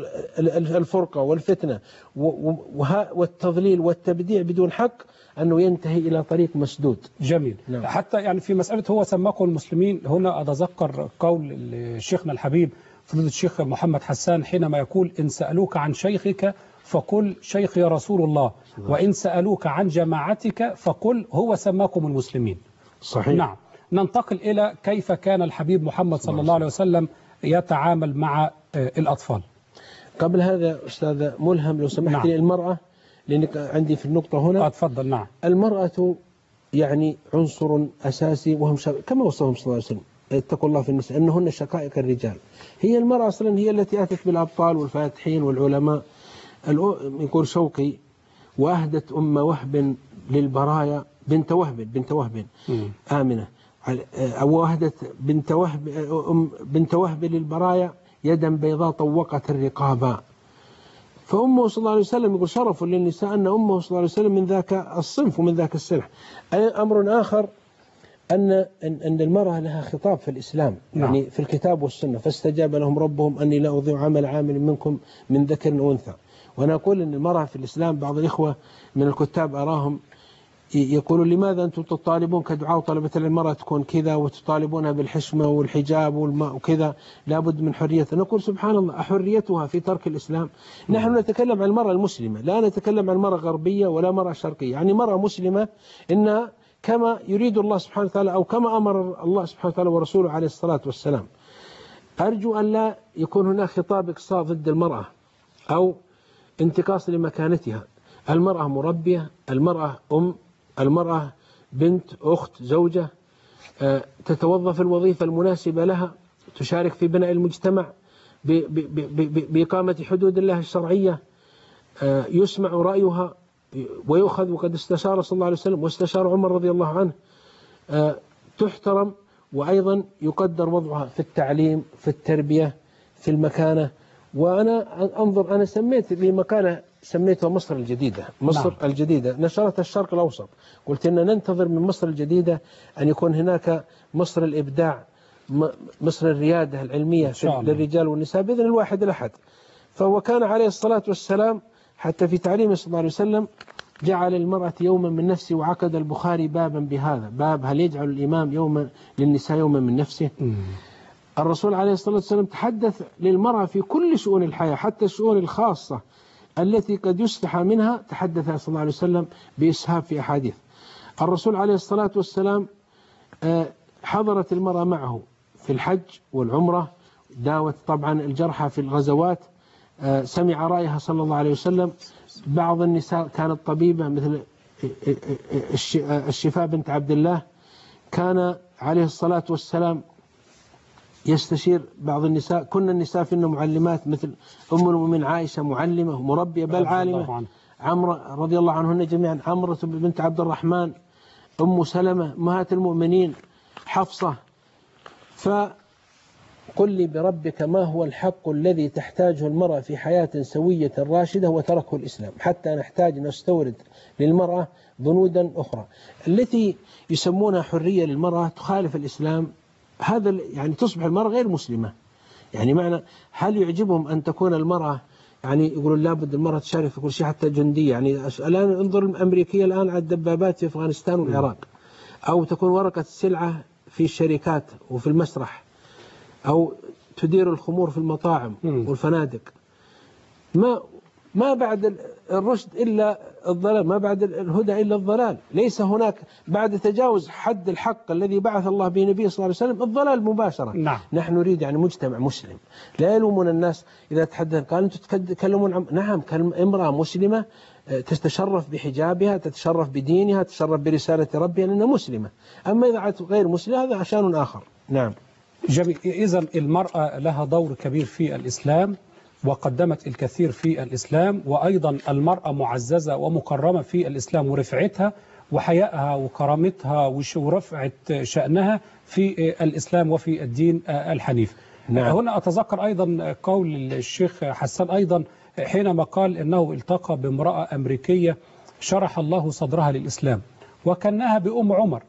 الفرقة والفتنة والتضليل والتبديع بدون حق، أنه ينتهي إلى طريق مسدود. جميل. نعم. حتى يعني في مسألة هو سماكم المسلمين، هنا أتذكر قول شيخنا الحبيب فضيلة الشيخ محمد حسان حينما يقول: إن سألوك عن شيخك فقل شيخ يا رسول الله، وإن سألوك عن جماعتك فقل هو سماكم المسلمين. صحيح. نعم. ننتقل إلى كيف كان الحبيب محمد صلى الله عليه وسلم يتعامل مع الأطفال. قبل هذا أستاذ ملهم لو سمحت لي، المرأة، لأنك عندي في النقطة هنا. أتفضل. نعم. المرأة يعني عنصر أساسي، وهم كما وصفهم صلى الله عليه وسلم: اتقوا الله في النساء أنهن شقائق الرجال. هي المرأة أصلا هي التي أتت بالأبطال والفاتحين والعلماء. يقول شوقي: وأهدت أم وهب للبرايا بنت وهب آمنة، أو أهدت بنت وهب للبرايا يدا بيضاء طوقت الرقابا. فأمه صلى الله عليه وسلم يقول شرف للنساء أن أمه صلى الله عليه وسلم من ذاك الصنف ومن ذاك السلح. أمر آخر أن المرأة لها خطاب في الإسلام. نعم. يعني في الكتاب والسنة: فاستجاب لهم ربهم أني لا أضيع عمل عامل منكم من ذكر وأنثى. وأنا أقول أن المرأة في الإسلام، بعض الإخوة من الكتاب أراهم يقولوا: لماذا أنتم تطالبون كدعاء طلبة المرأة تكون كذا وتطالبونها بالحشمة والحجاب والماء وكذا، لابد من حريتها. نقول سبحان الله، أحريتها في ترك الإسلام؟ نحن نتكلم عن المرأة المسلمة، لا نتكلم عن مرأة غربية ولا مرأة شرقية. يعني مرأة مسلمة إنها كما يريد الله سبحانه وتعالى، أو كما أمر الله سبحانه وتعالى ورسوله عليه الصلاة والسلام. أرجو أن لا يكون هناك خطاب إقصاء ضد المرأة أو انتقاص لمكانتها. المرأة مربية، المرأة أم، المرأة بنت، أخت، زوجة، تتوظف الوظيفة المناسبة لها، تشارك في بناء المجتمع بإقامة حدود الله الشرعية، يسمع رأيها ويؤخذ، وقد استشار صلى الله عليه وسلم واستشار عمر رضي الله عنه، تحترم، وأيضا يقدر وضعها في التعليم، في التربية، في المكانة. وأنا أنظر، أنا سميت لي مقالة سميتها مصر الجديدة. مصر نعم. الجديدة نشرتها الشرق الأوسط. قلت إن ننتظر من مصر الجديدة أن يكون هناك مصر الإبداع، مصر الريادة العلمية للرجال والنساء بإذن الواحد الأحد. فهو كان عليه الصلاة والسلام حتى في تعليمه صلى الله عليه وسلم جعل المرأة يوما من نفسه، وعقد البخاري بابا بهذا، باب هل يجعل الإمام يوما للنساء يوما من نفسه. الرسول عليه الصلاة والسلام تحدث للمرأة في كل شؤون الحياة، حتى الشؤون الخاصة التي قد يستحى منها تحدث صلى الله عليه وسلم بإسهاب في أحاديث. الرسول عليه الصلاة والسلام حضرت المرأة معه في الحج والعمرة، داوت طبعا الجرحى في الغزوات، سمع رأيها صلى الله عليه وسلم. بعض النساء كانت طبيبة مثل الشفاء بنت عبد الله، كان عليه الصلاة والسلام يستشير بعض النساء. كنا النساء فينا معلمات، مثل أم المؤمنين عائشة معلمة ومربية بل عالمة، عمرة رضي الله عنهن جميعا، عمرة بنت عبد الرحمن، أم سلمة، أمهات المؤمنين، حفصة. فقل لي بربك ما هو الحق الذي تحتاجه المرأة في حياة سوية راشدة وتركه الإسلام، حتى نحتاج نستورد للمرأة بنودا أخرى التي يسمونها حرية للمرأة تخالف الإسلام. هذا يعني تصبح المرأة غير مسلمة. يعني معنى هل يعجبهم أن تكون المرأة، يعني يقولون لابد المرأة تشارك في كل شيء حتى جندية. يعني الآن انظر الأمريكية الآن على الدبابات في أفغانستان والعراق، أو تكون ورقة سلعة في الشركات وفي المسرح، أو تدير الخمور في المطاعم والفنادق. ما بعد الرشد إلا الضلال، ما بعد الهدى إلا الضلال. ليس هناك بعد تجاوز حد الحق الذي بعث الله به نبيه صلى الله عليه وسلم الضلال مباشرة. نعم. نحن نريد يعني مجتمع مسلم. لا يلومون الناس إذا تحدث قال أنتم تتكلمون نعم، امرأة مسلمة تتشرف بحجابها، تتشرف بدينها، تتشرف برسالة ربها لأنها مسلمة. أما إذا عادت غير مسلمة هذا عشان آخر. نعم. جميل. إذن المرأة لها دور كبير في الإسلام، وقدمت الكثير في الإسلام، وأيضا المرأة معززة ومكرمة في الإسلام، ورفعتها وحيائها وكرامتها ورفعة شأنها في الإسلام وفي الدين الحنيف. نعم. هنا أتذكر أيضا قول الشيخ حسان أيضا حينما قال إنه التقى بامرأة أمريكية شرح الله صدرها للإسلام وكانها بأم عمر،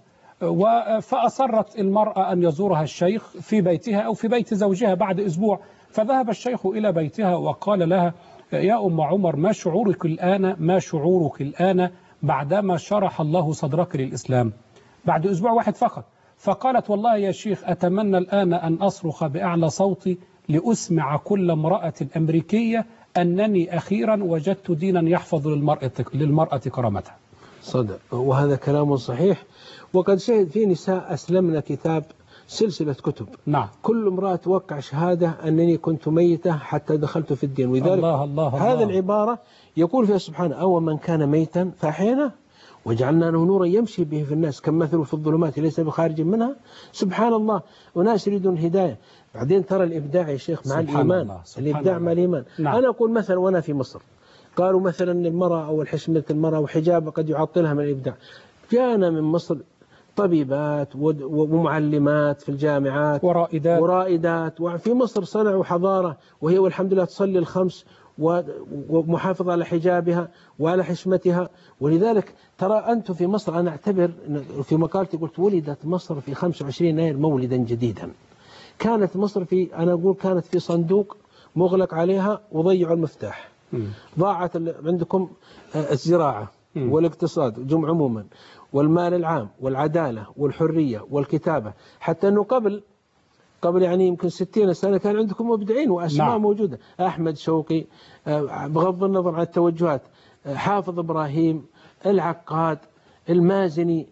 فأصرت المرأة أن يزورها الشيخ في بيتها أو في بيت زوجها بعد أسبوع، فذهب الشيخ إلى بيتها وقال لها يا أم عمر ما شعورك الآن بعدما شرح الله صدرك للإسلام؟ بعد أسبوع واحد فقط. فقالت والله يا شيخ أتمنى الآن أن أصرخ بأعلى صوتي لأسمع كل امرأة أمريكية أنني أخيرا وجدت دينا يحفظ للمرأة كرامتها. صدق، وهذا كلام صحيح. وقد شهد في نساء أسلمنا كتاب سلسلة كتب. نعم. كل امرأة توقع شهادة أنني كنت ميتة حتى دخلت في الدين. ولذلك الله هذا العبارة يقول فيها سبحانه أو من كان ميتا فأحييناه وجعلنا له نورا يمشي به في الناس كم مثله في الظلمات ليس بخارج منها. سبحان الله، وناس يريدون الهداية. بعدين ترى الإبداع يا شيخ مع الإيمان. الإبداع مع الإيمان. نعم. أنا أقول مثلا وأنا في مصر قالوا مثلا المرأة أو حشمة المرأة وحجابها قد يعطلها من الإبداع. جاءنا من مصر طبيبات ومعلمات في الجامعات ورائدات وفي مصر صنعوا حضارة، وهي والحمد لله تصلي الخمس ومحافظة على حجابها وعلى حشمتها. ولذلك ترى أنتم في مصر، أنا أعتبر في مقالتي قلت ولدت مصر في 25 يناير مولدا جديدا. كانت مصر أنا أقول كانت في صندوق مغلق عليها وضيعوا المفتاح. ضاعت عندكم الزراعة والاقتصاد جمع عموما والمال العام والعدالة والحرية والكتابة، حتى أنه قبل يعني يمكن 60 سنة كان عندكم مبدعين وأسماء. نعم. موجودة، أحمد شوقي، بغض النظر عن التوجهات، حافظ إبراهيم، العقاد، المازني،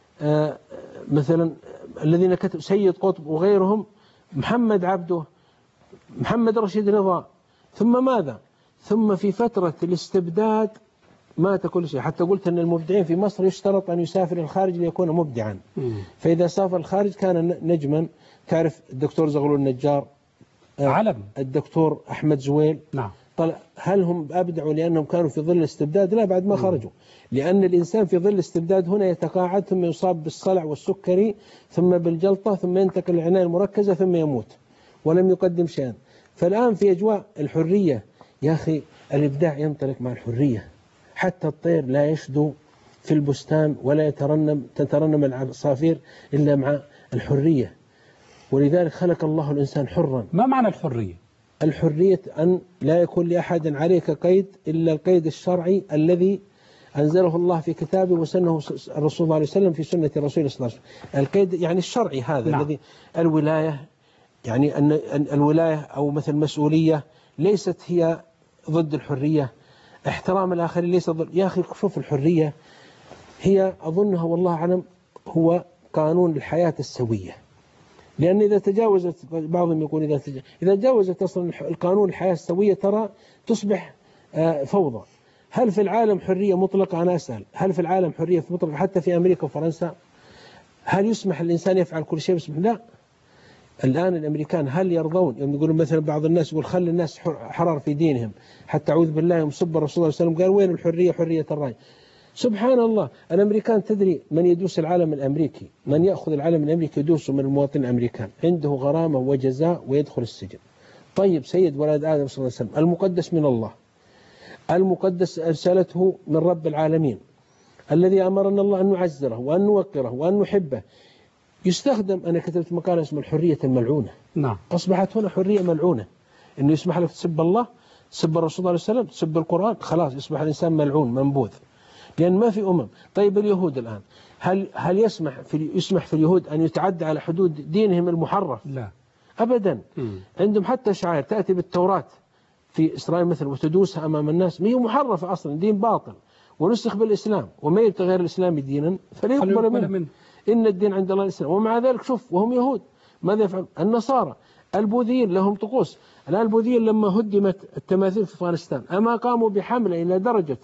مثلا الذين كتب سيد قطب وغيرهم، محمد عبده، محمد رشيد رضا. ثم ماذا؟ ثم في فترة الاستبداد مات كل شيء. حتى قلت أن المبدعين في مصر يشترط أن يسافر الخارج ليكون مبدعا. فإذا سافر الخارج كان نجما. تعرف الدكتور زغلول النجار، علم، الدكتور أحمد زويل. نعم. طلع هل هم أبدعوا لأنهم كانوا في ظل الاستبداد؟ لا، بعد ما خرجوا. لأن الإنسان في ظل الاستبداد هنا يتقاعد ثم يصاب بالصلع والسكري ثم بالجلطة ثم ينتقل للعناية المركزة ثم يموت ولم يقدم شيئا. فالآن في أجواء الحرية يا أخي الإبداع ينطلق مع الحرية. حتى الطير لا يشدو في البستان ولا تترنم العصافير إلا مع الحرية. ولذلك خلق الله الإنسان حرا. ما معنى الحرية؟ الحرية أن لا يكون لأحد عليك قيد إلا القيد الشرعي الذي أنزله الله في كتابه وسنه الرسول صلى الله عليه وسلم في سنة رسوله صلى الله عليه وسلم. القيد يعني الشرعي هذا نعم. الذي الولاية، يعني أن الولاية أو مثل المسؤولية ليست هي ضد الحرية، احترام الآخرين ليس ضد. يا أخي شوف الحرية هي أظنها والله أعلم هو قانون الحياة السوية، لأن إذا تجاوزت بعضهم يقول إذا تجاوزت أصلا القانون الحياة السوية ترى تصبح فوضى. هل في العالم حرية مطلقة؟ أنا أسأل، هل في العالم حرية مطلقة حتى في أمريكا وفرنسا؟ هل يسمح الإنسان يفعل كل شيء باسمه؟ لا. الآن الأمريكان هل يرضون يوم يقولون مثلا بعض الناس يقول خلي الناس حرر في دينهم، حتى أعوذ بالله يوم سب الرسول صلى الله عليه وسلم قال وين الحرية؟ حرية الرأي. سبحان الله، الأمريكان تدري من يدوس العالم الأمريكي، من يأخذ العالم الأمريكي يدوسه من المواطنين الأمريكان، عنده غرامة وجزاء ويدخل السجن. طيب سيد ولد آدم صلى الله عليه وسلم المقدس من الله، المقدس أرسلته من رب العالمين الذي أمرنا الله أن نعزره وأن نوقره وأن نحبه، يستخدم. أنا كتبت مقالة اسمها الحرية الملعونة. نعم. أصبحت هنا حرية ملعونة، إنه يسمح لك تسب الله، تسب الرسول صلى الله عليه وسلم، تسب القرآن، خلاص يصبح الإنسان ملعون منبوذ، لأن ما في طيب اليهود الآن هل يسمح في اليهود أن يتعدى على حدود دينهم المحرف؟ لا أبدا. عندهم حتى شعائر تأتي بالتوراة في إسرائيل مثل وتدوسها أمام الناس، ما هي محرفة أصلا، دين باطل ونسخ بالإسلام، وما يبتغي غير الإسلام دينا فلا يقبل منه. إن الدين عند الله الإسلام. ومع ذلك شوف وهم يهود ماذا يفعلون؟ النصارى البوذيين لهم طقوس. الآن البوذيين لما هدمت التماثيل في أفغانستان أما قاموا بحملة إلى درجة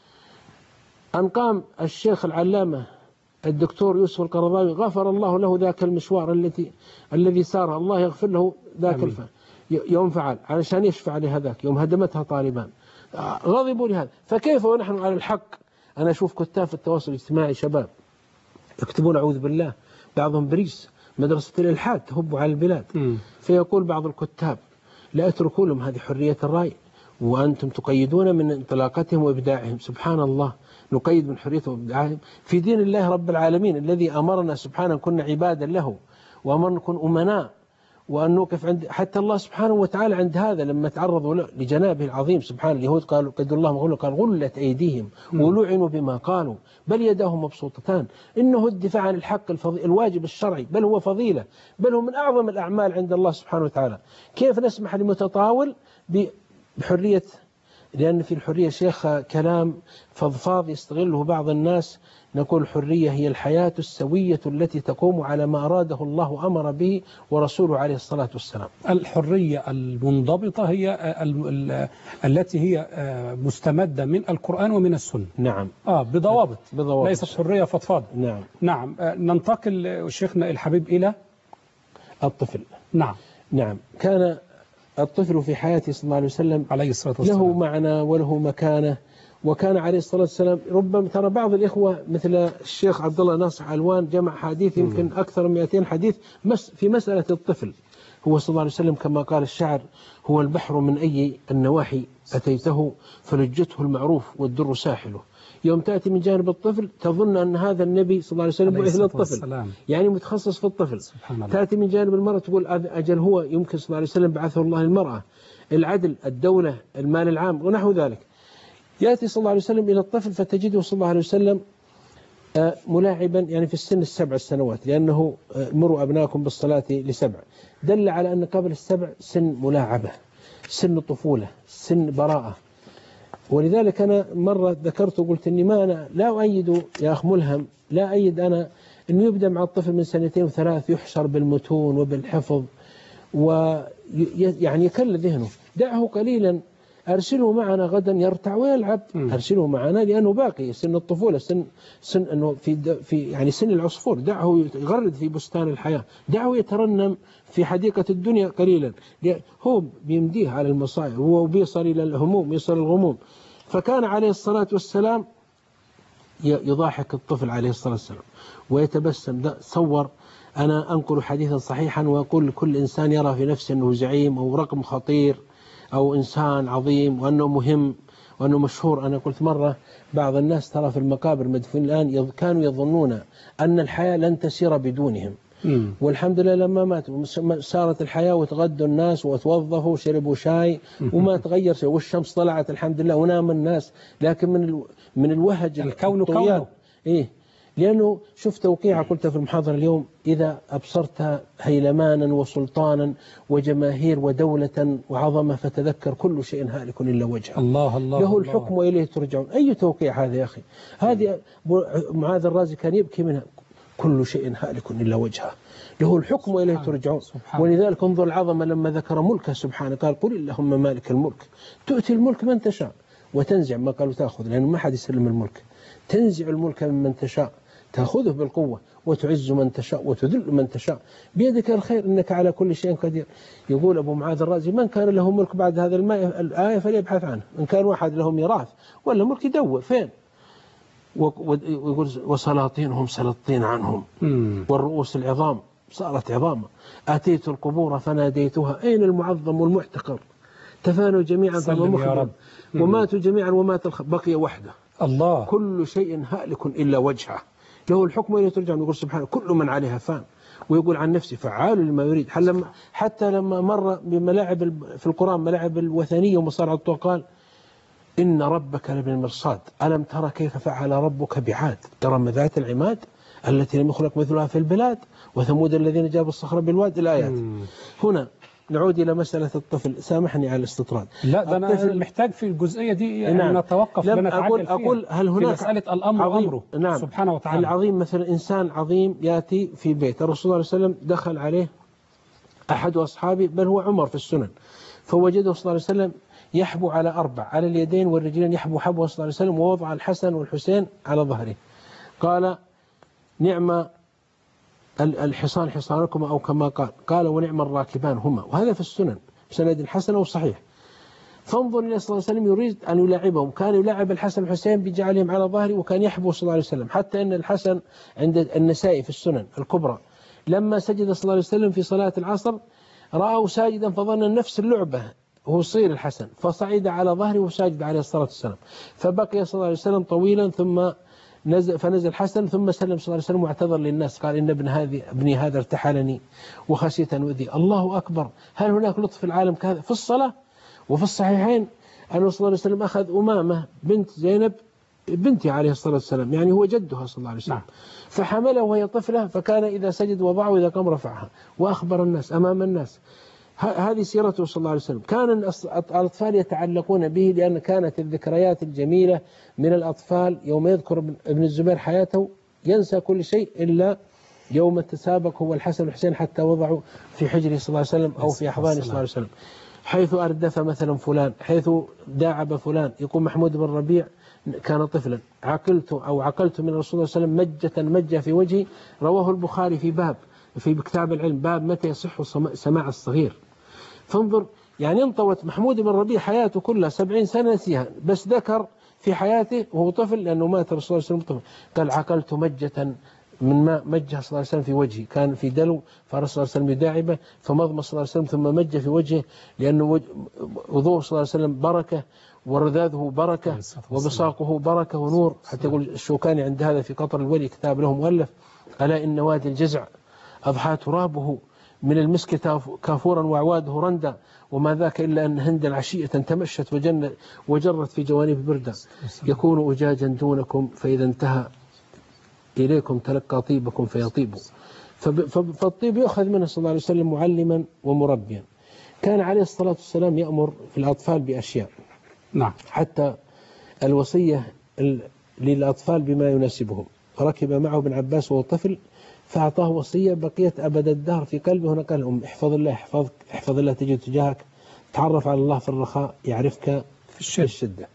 أن قام الشيخ العلامة الدكتور يوسف القرضاوي غفر الله له ذاك المشوار الذي ساره، الله يغفر له ذاك يوم فعل علشان يشفع لهذاك يوم هدمتها طالبان، غضبوا لهذا. فكيف ونحن على الحق؟ أنا أشوف كتاب في التواصل الاجتماعي شباب يكتبون أعوذ بالله، بعضهم بريس مدرسة الإلحاد تهب على البلاد. فيقول بعض الكتاب لا اتركوا لهم هذه حرية الرأي وأنتم تقيدون من انطلاقتهم وإبداعهم. سبحان الله، نقيد من حريتهم وإبداعهم في دين الله رب العالمين الذي أمرنا سبحانه كنا عبادا له، وأمرنا نكون أمناء، وأن نوقف عند حتى الله سبحانه وتعالى عند هذا لما تعرضوا لجنابه العظيم سبحانه. اليهود قالوا قد الله مغلق، قال غلت أيديهم ولعنوا بما قالوا بل يداه مبسوطتان. إنه الدفاع عن الحق الواجب الشرعي، بل هو فضيلة، بل هو من أعظم الأعمال عند الله سبحانه وتعالى. كيف نسمح لمتطاول بحرية؟ لأن في الحرية شيخ كلام فضفاض يستغله بعض الناس. نقول الحرية هي الحياة السوية التي تقوم على ما أراده الله أمر به ورسوله عليه الصلاة والسلام. الحرية المنضبطة هي التي هي مستمدة من القرآن ومن السنة. نعم. بضوابط. ليست السنة. حرية فضفاض. نعم. نعم. ننتقل شيخنا الحبيب إلى الطفل. نعم. كان الطفل في حياته صلى الله عليه وسلم عليه الصلاة والسلام له معنى وله مكانة، وكان عليه الصلاة والسلام ربما ترى بعض الإخوة مثل الشيخ عبد الله ناصر علوان جمع حديث يمكن أكثر من 200 حديث في مسألة الطفل. هو صلى الله عليه وسلم كما قال الشاعر هو البحر من أي النواحي أتيته فلجته المعروف والدر ساحله. يوم تأتي من جانب الطفل تظن أن هذا النبي صلى الله عليه وسلم بعث للطفل، يعني متخصص في الطفل. تأتي من جانب المرأة تقول أجل هو يمكن صلى الله عليه وسلم بعثه الله المرأة، العدل، الدولة، المال العام ونحو ذلك. يأتي صلى الله عليه وسلم إلى الطفل فتجده صلى الله عليه وسلم ملاعبا، يعني في السن 7 سنوات، لأنه مروا أبناءكم بالصلاة ل7. دل على أن قبل 7 سن ملاعبة، سن طفولة، سن براءة. ولذلك أنا مرة ذكرت وقلت أني أنا لا أؤيد يا أخ ملهم، لا أؤيد أنا أنه يبدأ مع الطفل من 2 و3 يحشر بالمتون وبالحفظ ويعني يكل ذهنه. دعه قليلا، أرسله معنا غدا يرتع ويلعب، أرسله معنا لأنه باقي سن الطفولة، سن أنه في يعني سن العصفور. دعه يغرد في بستان الحياة، دعه يترنم في حديقة الدنيا قليلا. هو بيمديه على المصائب، هو بيصل إلى الهموم، يصل الغموم. فكان عليه الصلاة والسلام يضاحك الطفل عليه الصلاة والسلام ويتبسم. صور أنا أنقل حديثا صحيحا وأقول لكل إنسان يرى في نفسه أنه زعيم أو رقم خطير أو إنسان عظيم وأنه مهم وأنه مشهور. أنا قلت مرة بعض الناس ترى في المقابر مدفونين الآن كانوا يظنون أن الحياة لن تسير بدونهم، والحمد لله لما مات صارت الحياة وتغدوا الناس وتوظفوا وشربوا شاي وما تغير شيء، والشمس طلعت الحمد لله ونام الناس. لكن من الوهج الكون كونه. إيه، لأنه شفت توقيعة قلتها في المحاضرة اليوم: إذا أبصرت هيلمانا وسلطانا وجماهير ودولة وعظمة فتذكر كل شيء هالك إلا وجهه. الله الله له الله. الحكم وإليه ترجعون. أي توقيع هذا يا أخي؟ هذه معاذ الرازي كان يبكي منها: كل شيء هالك إلا وجهه، له الحكم وإليه ترجعون. ولذلك انظر العظمة لما ذكر ملكه سبحانه قال: قل اللهم مالك الملك تؤتي الملك من تشاء وتنزع، ما قالوا تأخذ لأنه ما حد يسلم الملك، تنزع الملك من تشاء تأخذه بالقوة وتعز من تشاء وتذل من تشاء بيدك الخير إنك على كل شيء قدير. يقول أبو معاذ الرازي: من كان له ملك بعد هذا الآية فليبحث عنه، إن كان واحد له ميراث ولا ملك يدور فين. ويقول: وسلاطينهم سلطين عنهم والرؤوس العظام صارت عظاما، أتيت القبور فناديتها أين المعظم والمحتقر، تفانوا جميعا ثم مخبر وماتوا جميعا ومات بقي وحده. الله. كل شيء هالك إلا وجهه، له الحكم وإليه ترجعون. يقول سبحانه: كل من عليها فان، ويقول عن نفسه فعال لما يريد. حتى لما مر بملاعب في القرآن ملاعب الوثنية ومصارع الطوق قال: إن ربك لبالمرصاد ألم ترى كيف فعل ربك بعاد إرم ذات العماد التي لم يخلق مثلها في البلاد وثمود الذين جابوا الصخر بالواد. الآيات. هنا نعود إلى مسألة الطفل. سامحني على الاستطراد. لا ده أنا محتاج في الجزئية دي يعني نتوقف لنتعجل فيها. أقول هل هناك في مسألة الأمر أمره سبحانه وتعالى. العظيم مثلا إنسان عظيم يأتي في بيت الرسول صلى الله عليه وسلم، دخل عليه أحد أصحابه بل هو عمر في السنن، فوجده صلى الله عليه وسلم يحبو على 4 على اليدين والرجلين، يحبو حبوه صلى الله عليه وسلم، ووضع الحسن والحسين على ظهره. قال: نعم الحصان حصانكما أو كما قال ونعم الراكبان هما، وهذا في السنن بسند حسن وصحيح. فانظر إلى صلى الله عليه وسلم يريد أن يلاعبهم، كان يلاعب الحسن والحسين بجعلهم على ظهره، وكان يحبو صلى الله عليه وسلم، حتى أن الحسن عند النسائي في السنن الكبرى لما سجد صلى الله عليه وسلم في صلاة العصر رأوا ساجدا فظن نفس اللعبة هو صير الحسن، فصعد على ظهره وساجد عليه الصلاة والسلام، فبقي صلى الله عليه وسلم طويلا ثم فنزل الحسن ثم سلم صلى الله عليه وسلم واعتذر للناس قال: إن ابني هذا ارتحلني وخشيت أن أؤذي. الله أكبر. هل هناك لطف في العالم كهذا؟ في الصلاة. وفي الصحيحين أنه صلى الله عليه وسلم أخذ أمامة بنت زينب بنتي عليه الصلاة والسلام، يعني هو جدها صلى الله عليه وسلم، فحملها وهي طفلة، فكان إذا سجد وضعه وإذا قام رفعها وأخبر الناس أمام الناس. هذه سيرته صلى الله عليه وسلم. كان الأطفال يتعلقون به لأن كانت الذكريات الجميلة من الأطفال يوم يذكر ابن الزبير حياته ينسى كل شيء إلا يوم التسابق هو الحسن والحسين حتى وضعوا في حجره صلى الله عليه وسلم أو في أحضانه صلى الله عليه وسلم، حيث أردف مثلا فلان، حيث داعب فلان. يقول محمود بن ربيع كان طفلا عقلت من الرسول صلى الله عليه وسلم مجة في وجهي، رواه البخاري في كتاب العلم باب متى يصح سماع الصغير. فانظر يعني انطوت محمود بن ربيع حياته كلها 70 سنة نسيها، بس ذكر في حياته وهو طفل لأنه مات الرسول صلى الله عليه وسلم طفل، قال: عقلت مجة من ماء مجه صلى الله عليه وسلم في وجهي، كان في دلو فالرسول صلى الله عليه وسلم يداعبه فمضمض صلى الله عليه وسلم ثم مج في وجهه، لأنه وضوء صلى الله عليه وسلم بركة ورذاذه بركة وبصاقه بركة ونور. حتى يقول الشوكاني عند هذا في قطر الولي كتاب له مؤلف: ألا إن وادي الجزع أضحى ترابه من المسك كافورا وأعواده رندا، وما ذاك إلا أن هندا عشية تمشت وجرت في جوانب بردا، يكون أجاجا دونكم فإذا انتهى إليكم تلقى طيبكم فيطيب. فالطيب يؤخذ منه صلى الله عليه وسلم معلما ومربيا. كان عليه الصلاة والسلام يأمر في الأطفال بأشياء، حتى الوصية للأطفال بما يناسبهم. ركب معه ابن عباس وهو طفل فأعطاه وصية بقيت أبد الدهر في قلبه. هنا قال: احفظ الله احفظ الله تجد تجاهك، تعرف على الله في الرخاء يعرفك في الشدة.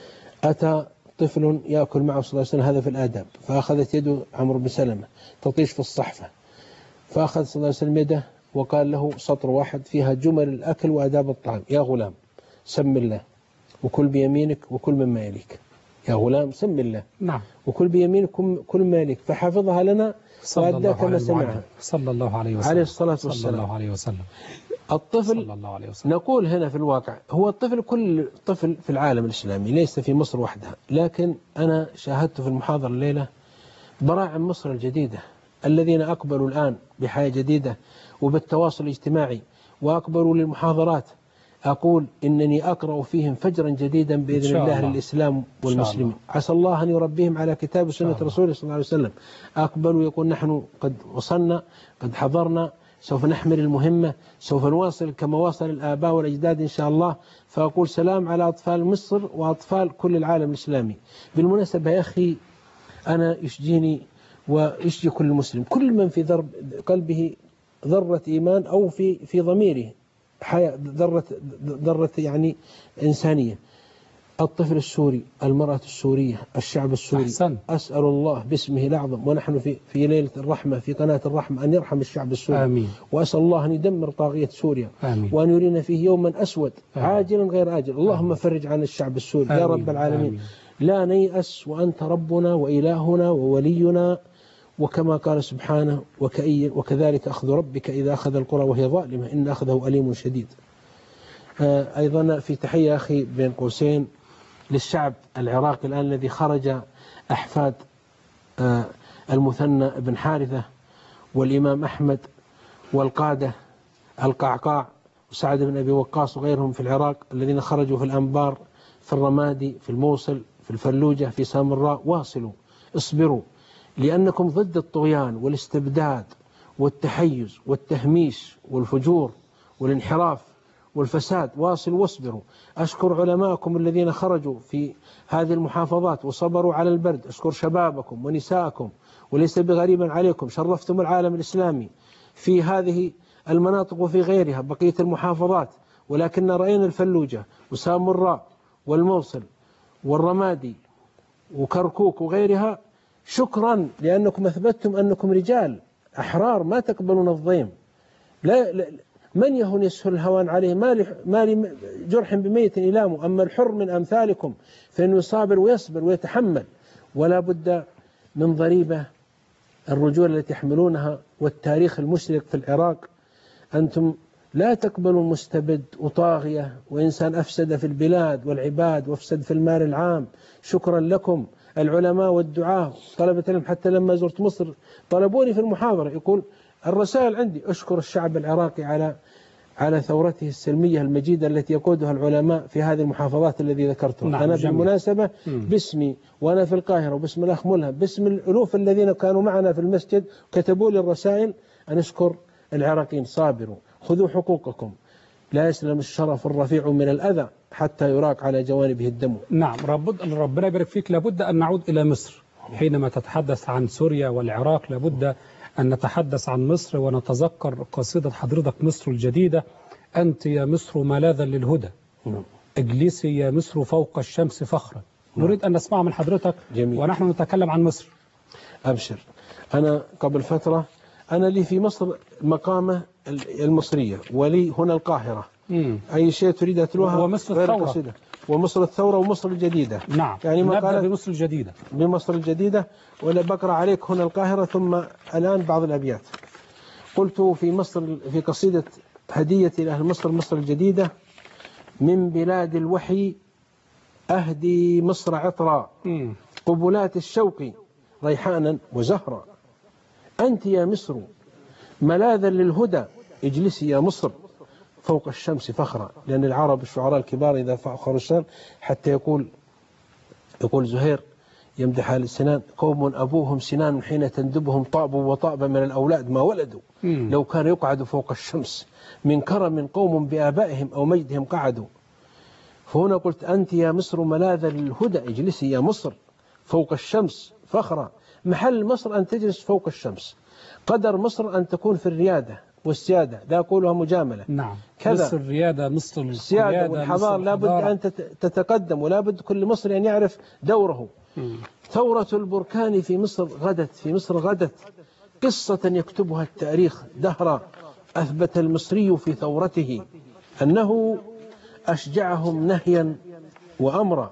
أتى طفل يأكل معه صلى الله عليه وسلم، هذا في الآداب، فأخذت يده عمرو بن سلمة تطيش في الصحفة، فأخذ صلى الله عليه وسلم يده وقال له سطر واحد فيها جمل الأكل وآداب الطعام: يا غلام سم الله وكل بيمينك وكل مما يليك. يا غلام سم الله وكل بيمينك كل ما يليك. فحفظها لنا وأدى كما سمعها صلى الله عليه وسلم عليه الصلاة والسلام. صلى الله عليه وسلم. الطفل نقول هنا في الواقع هو الطفل، كل طفل في العالم الإسلامي ليس في مصر وحدها، لكن أنا شاهدت في المحاضرة الليلة براعم مصر الجديدة الذين أقبلوا الآن بحياة جديدة وبالتواصل الاجتماعي وأقبلوا للمحاضرات، أقول إنني أقرأ فيهم فجرا جديدا بإذن الله للإسلام والمسلمين. عسى الله أن يربيهم على كتاب سنة رسوله صلى الله عليه وسلم. أقبلوا يقول نحن قد وصلنا، قد حضرنا، سوف نحمل المهمة، سوف نواصل كما واصل الآباء والأجداد إن شاء الله. فأقول سلام على أطفال مصر وأطفال كل العالم الإسلامي. بالمناسبة يا أخي، أنا يشجيني ويشجي كل مسلم، كل من في قلبه ذرة إيمان أو في ضميره حياة ذرة يعني إنسانية، الطفل السوري، المرأة السورية، الشعب السوري، أسأل الله باسمه الأعظم ونحن في ليلة الرحمة في قناة الرحمة أن يرحم الشعب السوري. آمين. وأسأل الله أن يدمر طاغية سوريا. آمين. وأن يرينا فيه يوما أسود. آمين. عاجلا غير آجل. اللهم فرج عن الشعب السوري. آمين. يا رب العالمين. آمين. لا نيأس وأنت ربنا وإلهنا وولينا، وكما قال سبحانه وكذلك أخذ ربك إذا أخذ القرى وهي ظالمة إن أخذه أليم شديد. أيضا في تحية أخي بين قوسين للشعب العراقي الآن الذي خرج أحفاد المثنى بن حارثة والإمام أحمد والقادة القعقاع وسعد بن أبي وقاص وغيرهم في العراق، الذين خرجوا في الأنبار، في الرمادي، في الموصل، في الفلوجة، في سامراء. واصلوا، اصبروا، لأنكم ضد الطغيان والاستبداد والتحيز والتهميش والفجور والانحراف والفساد. واصلوا واصبروا. أشكر علماءكم الذين خرجوا في هذه المحافظات وصبروا على البرد. أشكر شبابكم ونساءكم، وليس بغريبا عليكم، شرفتم العالم الإسلامي في هذه المناطق وفي غيرها بقية المحافظات، ولكن رأينا الفلوجة وسامراء والموصل والرمادي وكركوك وغيرها. شكرا لأنكم أثبتتم أنكم رجال أحرار ما تقبلون الضيم. لا من يهون يسهل الهوان عليه، ما لي جرح بميت إلامه. أما الحر من أمثالكم فإنه يصابر ويصبر ويتحمل، ولا بد من ضريبة الرجولة التي يحملونها والتاريخ المشرق في العراق. أنتم لا تقبلوا مستبد وطاغية وإنسان أفسد في البلاد والعباد وأفسد في المال العام. شكرا لكم العلماء والدعاة طلبة العلم. حتى لما زرت مصر طلبوني في المحاضرة، يقول الرسائل عندي. أشكر الشعب العراقي على ثورته السلمية المجيدة التي يقودها العلماء في هذه المحافظات الذي ذكرتها. نعم. أنا بالمناسبة باسمي وأنا في القاهرة وباسم الأخ ملهم، باسم الألوف الذين كانوا معنا في المسجد كتبوا لي الرسائل، أن أشكر العراقيين. صابروا، خذوا حقوقكم، لا يسلم الشرف الرفيع من الأذى حتى يراق على جوانبه الدم. نعم. ربنا يبارك فيك. لابد أن نعود إلى مصر. حينما تتحدث عن سوريا والعراق لابد أن نتحدث عن مصر ونتذكر قصيدة حضرتك مصر الجديدة. أنت يا مصر ملاذا للهدى، اجلسي يا مصر فوق الشمس فخرا. نريد أن نسمع من حضرتك. جميل. ونحن نتكلم عن مصر. أبشر. أنا قبل فترة أنا لي في مصر مقامة المصرية، ولي هنا القاهرة. أي شيء تريد أتلوها. ومصر الثورة. ومصر الثورة ومصر الجديدة. نعم. يعني نبدأ بمصر الجديدة. بمصر الجديدة، ولا بقرأ عليك هنا القاهرة ثم الآن بعض الأبيات. قلت في مصر في قصيدة هدية لأهل مصر، مصر الجديدة: من بلاد الوحي أهدي مصر عطرا، قبلات الشوق ريحانا وزهرا. أنت يا مصر ملاذا للهدى، اجلسي يا مصر فوق الشمس فخرا. لأن العرب الشعراء الكبار إذا فخروا الشام حتى يقول زهير يمدح أهل السنان: قوم أبوهم سنان حين تندبهم طاب وطاب من الأولاد ما ولدوا، لو كان يقعد فوق الشمس من كرم قوم بآبائهم أو مجدهم قعدوا. فهنا قلت أنت يا مصر ملاذا للهدى، اجلسي يا مصر فوق الشمس فخرا. محل مصر أن تجلس فوق الشمس، قدر مصر أن تكون في الريادة والسيادة، لا أقولها مجاملة. نعم. كذا مصر الريادة، مصر السيادة والحضارة، لا بد أن تتقدم، ولا بد كل مصري أن يعرف دوره. ثورة البركان في مصر غدت قصة يكتبها التاريخ دهرا. أثبت المصري في ثورته أنه أشجعهم نهيا وأمرا.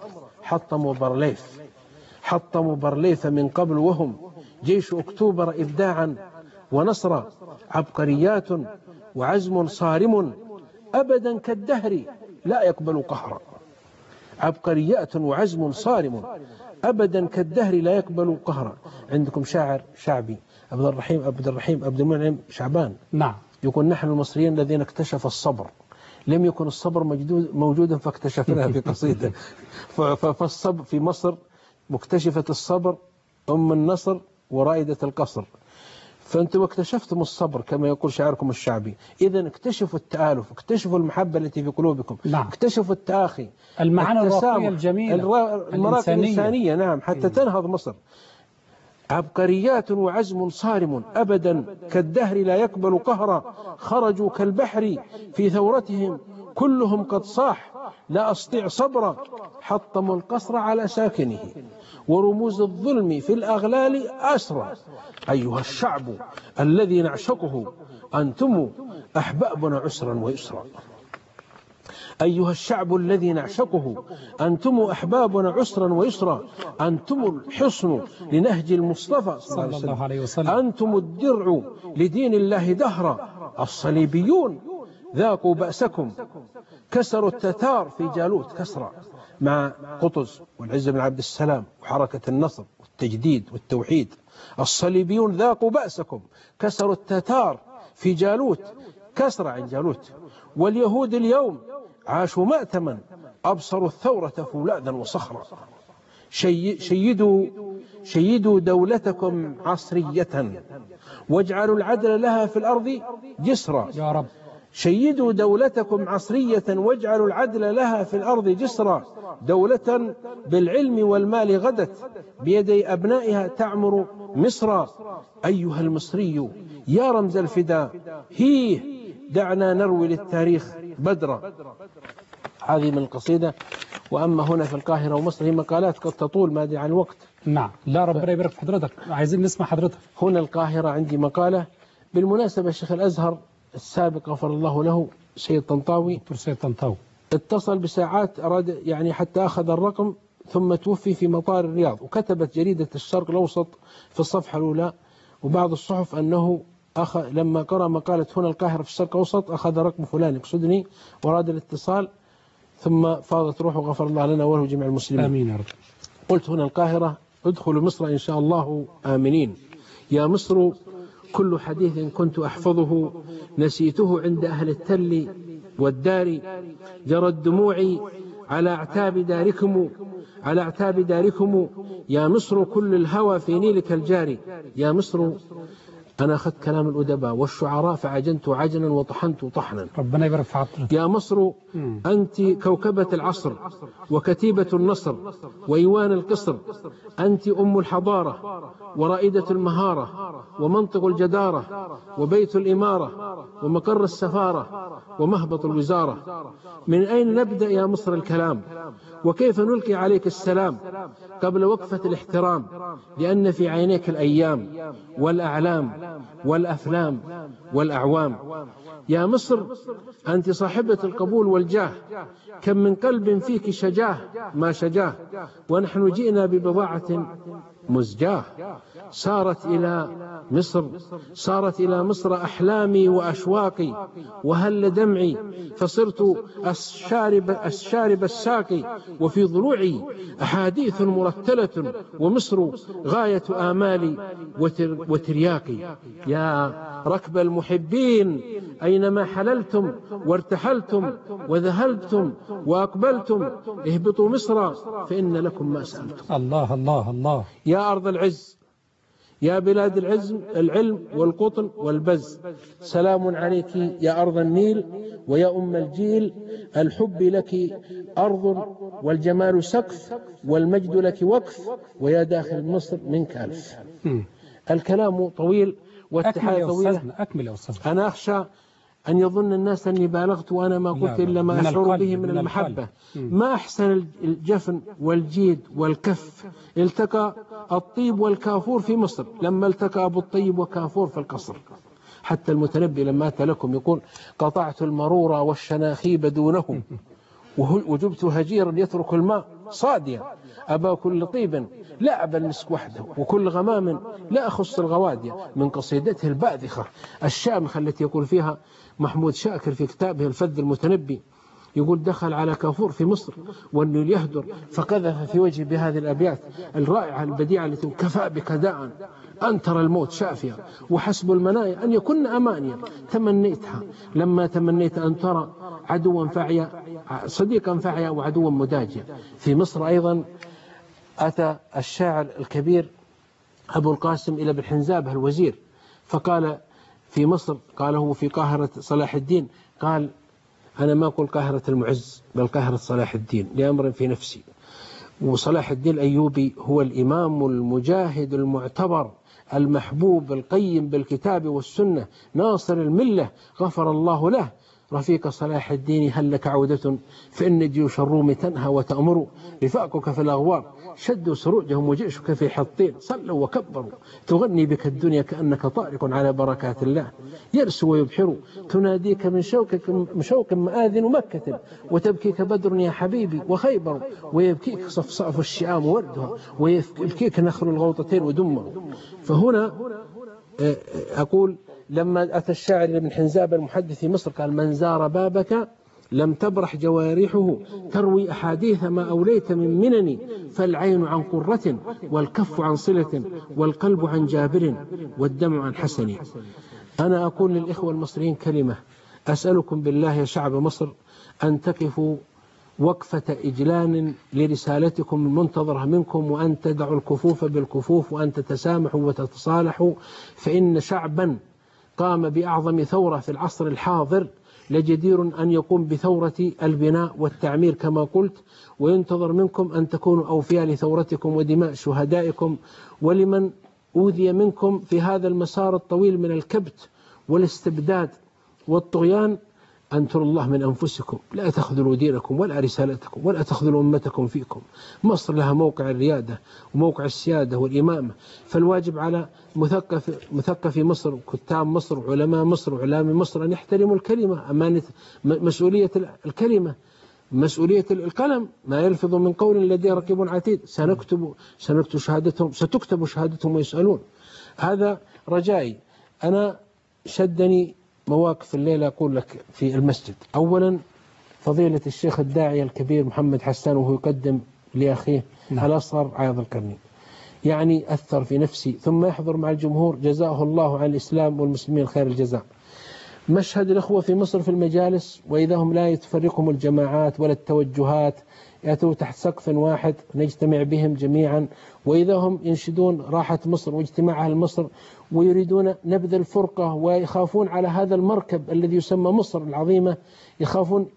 حطموا برليف من قبل وهم جيش أكتوبر إبداعا ونصرا. عبقريات وعزم صارم أبدا كالدهر لا يقبل قهرا. عبقريات وعزم صارم أبدا كالدهر لا يقبل قهرا. عندكم شاعر شعبي عبد المنعم شعبان نعم. يقول: نحن المصريين الذين اكتشف الصبر، لم يكن الصبر موجودا فاكتشفناه في قصيدة. فالصبر في مصر مكتشفة الصبر أم النصر ورائدة القصر، فأنتم اكتشفتم الصبر كما يقول شاعركم الشعبي. إذن اكتشفوا التآلف، اكتشفوا المحبة التي في قلوبكم، نعم. اكتشفوا التآخي، المعاني الراقية الجميلة، المراقي الإنسانية، نعم، حتى تنهض مصر. عبقريات وعزم صارم أبدا كالدهر لا يقبل قهرا، خرجوا كالبحر في ثورتهم كلهم قد صاح، لا أستطيع صبرا، حطموا القصر على ساكنه، ورموز الظلم في الأغلال أسرى. أيها الشعب الذي نعشقه أنتم أحبابنا عسرا ويسرا. أيها الشعب الذي نعشقه أنتم أحبابنا عسرا ويسرا، أنتم الحصن لنهج المصطفى صلى الله عليه وسلم، أنتم الدرع لدين الله دهرا. الصليبيون ذاقوا بأسكم، كسروا التتار في جالوت كسرا، مع قطز والعز بن عبد السلام وحركة النصر والتجديد والتوحيد. الصليبيون ذاقوا بأسكم، كسروا التتار في جالوت كسرا عن جالوت. واليهود اليوم عاشوا مأتما، أبصروا الثورة فولادا وصخرا. شيدوا دولتكم عصرية، واجعلوا العدل لها في الأرض جسرا. يا رب. شيدوا دولتكم عصرية، واجعلوا العدل لها في الأرض جسرا. دولة بالعلم والمال غدت، بيدي أبنائها تعمر مصرا. أيها المصري يا رمز الفداء، دعنا نروي للتاريخ بدرا. هذه من القصيدة. وأما هنا في القاهرة ومصر هي مقالات قد تطول، ما أدري عن الوقت. نعم. لا، ربنا يبارك في حضرتك، عايزين نسمع حضرتك. هنا القاهرة عندي مقالة بالمناسبة. الشيخ الأزهر السابق غفر الله له سيد طنطاوي، دكتور سيد طنطاوي، اتصل بساعات، أراد يعني حتى أخذ الرقم، ثم توفي في مطار الرياض. وكتبت جريدة الشرق الأوسط في الصفحة الأولى وبعض الصحف أنه لما قرأ مقالة هنا القاهرة في الشرق الأوسط أخذ رقم فلان يقصدني، وراد الاتصال، ثم فاضت روحه غفر الله لنا وله جميع المسلمين. آمين يا رب. قلت هنا القاهرة: ادخلوا مصر إن شاء الله آمنين. يا مصر كل حديث كنت أحفظه نسيته عند أهل التل والدار، جرت دموعي على أعتاب داركم، يا مصر كل الهوى في نيلك الجاري. يا مصر، أنا أخذت كلام الأدباء والشعراء فعجنت عجنا وطحنت طحنا. ربنا يبارك في عطرك. يا مصر أنت كوكبة العصر وكتيبة النصر وإيوان القصر، أنت أم الحضارة ورائدة المهارة ومنطق الجدارة وبيت الإمارة ومقر السفارة ومهبط الوزارة. من أين نبدأ يا مصر الكلام، وكيف نلقي عليك السلام قبل وقفة الاحترام، لأن في عينيك الأيام والأعلام والأفلام والأعوام. يا مصر أنت صاحبة القبول والجاه، كم من قلب فيك شجاه ما شجاه، ونحن جئنا ببضاعة مزجاه. صارت إلى مصر أحلامي وأشواقي، وهل دمعي فصرت الشارب الساقي، وفي ضلوعي أحاديث مرتلة، ومصر غاية آمالي وترياقي. يا ركب المحبين أينما حللتم وارتحلتم وذهلتم وأقبلتم، اهبطوا مصر فإن لكم ما سألتم. الله الله الله. يا أرض العز، يا بلاد العلم والقطن والبز، سلام عليك يا أرض النيل ويا أم الجيل، الحب لك أرض والجمال سقف والمجد لك وقف، ويا داخل مصر منك ألف. الكلام طويل والتحية طويلة. أكمل يا أستاذ. أنا أخشى أن يظن الناس أني بالغت وأنا ما قلت إلا ما أشعر به من المحبة. ما أحسن الجفن والجيد والكف. التقى الطيب والكافور في مصر، لما التقى أبو الطيب وكافور في القصر. حتى المتنبي لما أتى لكم يقول: قطعت المرور والشناخيب دونهم، وجبت هجيرا يترك الماء صاديا، أبا كل طيب لا أبا المسك وحده، وكل غمام لا أخص الغوادي. من قصيدته الباذخة الشامخة التي يقول فيها محمود شاكر في كتابه الفذ المتنبي: يقول دخل على كافور في مصر والنيل يهدر فقذف في وجهه بهذه الأبيات الرائعة البديعة التي كفى بك داء أن ترى الموت شافيا وحسب المنايا أن يكن أمانيا تمنيتها لما تمنيت أن ترى عدوا فاعيا صديقا فاعيا وعدوا مداجيا. في مصر أيضا أتى الشاعر الكبير أبو القاسم إلى ابن حنزابة الوزير فقال في مصر، قال هو في قاهرة صلاح الدين، قال أنا ما أقول قاهرة المعز بل قاهرة صلاح الدين لأمر في نفسي. وصلاح الدين الأيوبي هو الإمام المجاهد المعتبر المحبوب القيم بالكتاب والسنة ناصر الملة غفر الله له. رفيق صلاح الدين هل لك عودة فإن جيوش الروم تنهى وتأمر رفاقك في الأغوار شدوا سروجهم وجيشك في حطين صلوا وكبروا تغني بك الدنيا كأنك طارق على بركات الله يرسو ويبحر تناديك من شوك مآذن مكة وتبكيك بدر يا حبيبي وخيبر ويبكيك صفصاف الشعام وردها ويبكيك نخل الغوطتين ودمه. فهنا أقول لما أتى الشاعر ابن حنزاب المحدث في مصر قال من زار بابك لم تبرح جوارحه تروي أحاديث ما أوليت من منني فالعين عن قرة والكف عن صلة والقلب عن جابر والدمع عن حسن. أنا أقول للإخوة المصريين كلمة أسألكم بالله يا شعب مصر أن تقفوا وقفة إجلال لرسالتكم المنتظرة منكم وأن تدعوا الكفوف بالكفوف وأن تتسامحوا وتتصالحوا فإن شعبا قام بأعظم ثورة في العصر الحاضر لجدير أن يقوم بثورة البناء والتعمير كما قلت وينتظر منكم أن تكونوا أوفياء لثورتكم ودماء شهدائكم ولمن أوذي منكم في هذا المسار الطويل من الكبت والاستبداد والطغيان أن تروا الله من أنفسكم لا تخذلوا دينكم ولا رسالتكم ولا تخذلوا أمتكم فيكم. مصر لها موقع الريادة وموقع السيادة والإمامة فالواجب على مثقفي مصر وكتاب مصر وعلماء مصر وعلام مصر أن يحترموا الكلمة أمانة مسؤولية الكلمة مسؤولية القلم ما يلفظ من قول لديه رقيب عتيد سنكتب شهادتهم ستكتب شهادتهم ويسألون. هذا رجائي. أنا شدني مواقف الليلة أقول لك في المسجد. أولا فضيلة الشيخ الداعية الكبير محمد حسان وهو يقدم لأخيه الأصغر عايض القرني يعني أثر في نفسي ثم يحضر مع الجمهور جزاه الله عن الإسلام والمسلمين خير الجزاء. مشهد الأخوة في مصر في المجالس وإذا هم لا يتفرقهم الجماعات ولا التوجهات يأتوا تحت سقف واحد نجتمع بهم جميعا وإذا هم ينشدون راحة مصر واجتماع أهل مصر ويريدون نبذ الفرقة ويخافون على هذا المركب الذي يسمى مصر العظيمة يخافون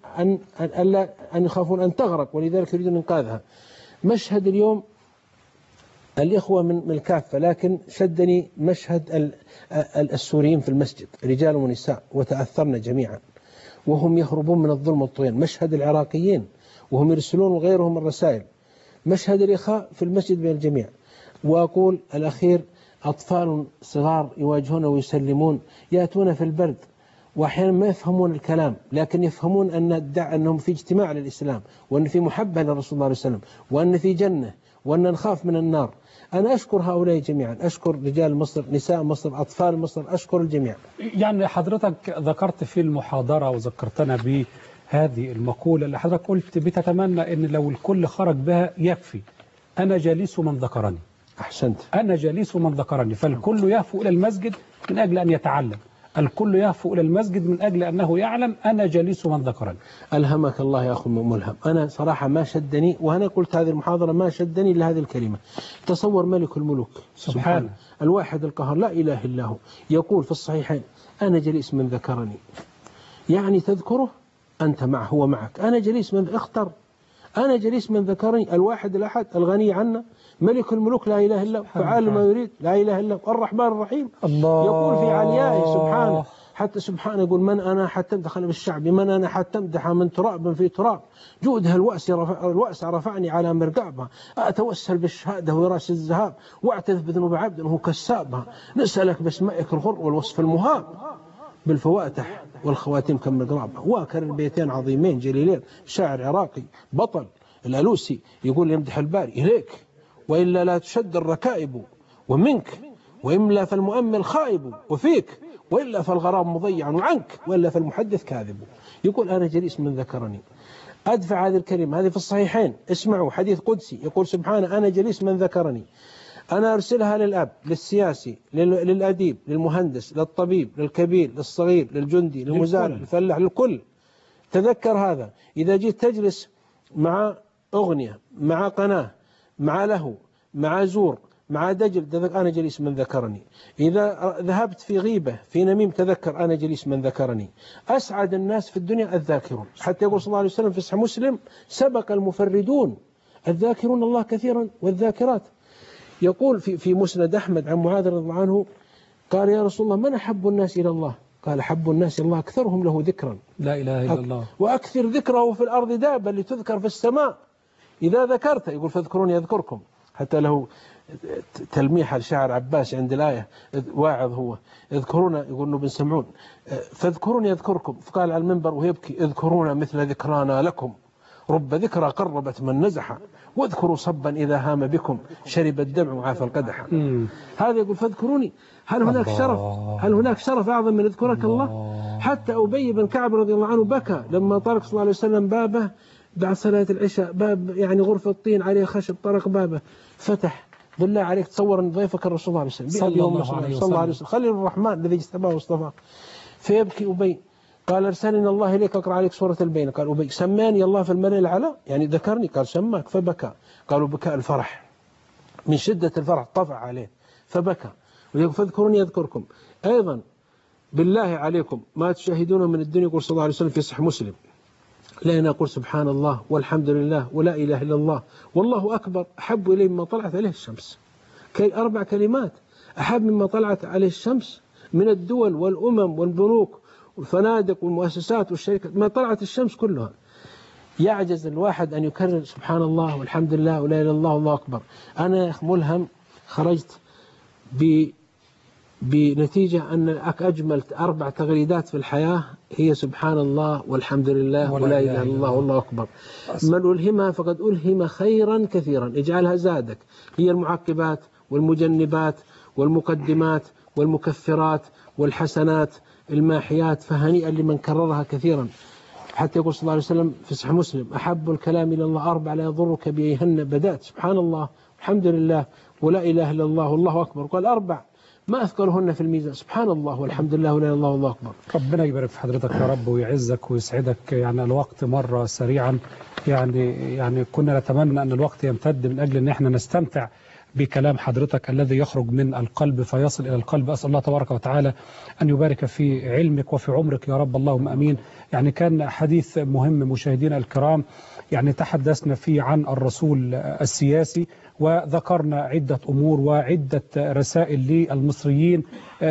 أن تغرق ولذلك يريدون إنقاذها. مشهد اليوم الإخوة من الكافة لكن شدني مشهد السوريين في المسجد رجال ونساء وتأثرنا جميعا وهم يهربون من الظلم والطغيان. مشهد العراقيين وهم يرسلون غيرهم الرسائل. مشهد الإخاء في المسجد بين الجميع. وأقول الأخير أطفال صغار يواجهون ويسلمون يأتون في البرد وأحيانا ما يفهمون الكلام لكن يفهمون أنهم في اجتماع للإسلام وأن في محبة للرسول الله عليه وسلم وأن في جنة وأن نخاف من النار. أنا أشكر هؤلاء جميعا أشكر رجال مصر نساء مصر أطفال مصر أشكر الجميع. يعني حضرتك ذكرت في المحاضرة وذكرتنا بهذه المقولة اللي حضرتك قلت بتتمنى أن لو الكل خرج بها يكفي. أنا جالس من ذكرني. أحسنت. أنا جالس من ذكرني. فالكل يهفو إلى المسجد من أجل أن يتعلم الكل يهفو إلى المسجد من أجل أنه يعلم أنا جالس من ذكرني. ألهمك الله يا أخو ملهم. أنا صراحة ما شدني وأنا قلت هذه المحاضرة ما شدني إلا هذه الكلمة. تصور ملك الملوك سبحانه الواحد القهار لا إله إلا هو يقول في الصحيحين أنا جليس من ذكرني يعني تذكره أنت معه هو معك. أنا جليس من اختر أنا جليس من ذكرني الواحد الأحد الغني عنا ملك الملوك لا إله إلا فعال ما يريد لا إله إلا الرحمن الرحيم. الله يقول في عليائه سبحانه حتى سبحانه يقول من أنا حتى دخل بالشعب من أنا حتى امدح من تراب في تراب جودها الوأس رفعني على مرقابها أتوسل بالشهادة وراس الذهاب واعتذ بذنوب عبد وهو كسابها نسألك باسمائك الغر والوصف المهاب بالفواتح والخواتيم كالمقرابة. واكر البيتين عظيمين جليلين شاعر عراقي بطل الألوسي يقول يمدح الباري إليك وإلا لا تشد الركائب ومنك وإملا فالمؤمل خائب وفيك وإلا فالغرام مضيع عنك، وإلا فالمحدث كاذب. يقول أنا جليس من ذكرني. أدفع هذه الكلمة، هذه في الصحيحين، اسمعوا حديث قدسي يقول سبحانه أنا جليس من ذكرني. أنا أرسلها للأب، للسياسي، للأديب، للمهندس، للطبيب، للكبير، للصغير، للجندي، للمزارع، للفلاح، للكل. تذكر هذا. إذا جيت تجلس مع أغنية، مع قناة، مع لهو، مع زور، مع دجل، تذكر أنا جليس من ذكرني. إذا ذهبت في غيبة، في نميم، تذكر أنا جليس من ذكرني. أسعد الناس في الدنيا الذاكرون. حتى يقول صلى الله عليه وسلم في صحيح مسلم سبق المفردون الذاكرون الله كثيرا والذاكرات. يقول في مسند أحمد عن معاذ رضي الله عنه قال يا رسول الله من أحب الناس إلى الله؟ قال أحب الناس إلى الله أكثرهم له ذكرا. لا إله إلا الله. وأكثر ذكره في الأرض دابة لتذكر في السماء. إذا ذكرت يقول فاذكروني أذكركم. حتى له تلميح الشاعر عباس عند الآية، واعظ هو، اذكرونا، يقول ابن سمعون فاذكروني أذكركم. فقال على المنبر ويبكي اذكرونا مثل ذكرانا لكم، رب ذكرى قربت من نزح، واذكروا صبا إذا هام بكم شرب الدمع وعاف القدح. هذا يقول فاذكروني. هل هناك شرف؟ هل هناك شرف أعظم من اذكرك الله؟ حتى أبي بن كعب رضي الله عنه بكى لما طرق صلى الله عليه وسلم بابه بعد صلاة العشاء، باب يعني غرفة طين عليه خشب، طرق بابه فتح. بالله عليك تصور ان ضيفك الرسول صلى الله عليه وسلم صلى الله عليه وسلم خليل الرحمن الذي اجتباه واصطفاه. فيبكي أبي قال ارسلني الله اليك اقرا عليك سوره البينه. قال ابي سماني الله في الملأ الاعلى يعني ذكرني؟ قال سماك. فبكى. قالوا بكاء الفرح، من شده الفرح طفع عليه فبكى. ويقول فاذكروني اذكركم. ايضا بالله عليكم ما تشاهدونه من الدنيا، يقول صلى الله عليه وسلم في صحيح مسلم لا نقول سبحان الله والحمد لله ولا اله الا الله والله اكبر احب الي مما طلعت عليه الشمس. 4 كلمات احب مما طلعت عليه الشمس من الدول والامم والبنوك والفنادق والمؤسسات والشركات، ما طلعت الشمس كلها. يعجز الواحد أن يكرر سبحان الله والحمد لله ولا إله إلا الله والله أكبر. أنا ملهم خرجت بنتيجة أن أجمل 4 تغريدات في الحياة هي سبحان الله والحمد لله ولا إله إلا الله والله أكبر. من ألهمها فقد ألهم خيرا كثيرا. اجعلها زادك. هي المعقبات والمجنبات والمقدمات والمكفرات والحسنات الماحيات، فهنيئا لمن كررها كثيرا. حتى يقول صلى الله عليه وسلم في صحيح مسلم أحب الكلام إلى الله 4 لا يضرك بأيهن بدأت، سبحان الله الحمد لله ولا إله إلا الله والله أكبر. قال 4 ما أثقلهن في الميزان، سبحان الله والحمد لله ولا إله إلا الله والله أكبر. ربنا يبارك في حضرتك يا رب ويعزك ويسعدك. يعني الوقت مر سريعا، يعني كنا نتمنى أن الوقت يمتد من أجل أن احنا نستمتع بكلام حضرتك الذي يخرج من القلب فيصل إلى القلب. أسأل الله تبارك وتعالى أن يبارك في علمك وفي عمرك يا رب، اللهم أمين. يعني كان حديث مهم مشاهدينا الكرام، يعني تحدثنا فيه عن الرسول السياسي وذكرنا عدة أمور وعدة رسائل للمصريين،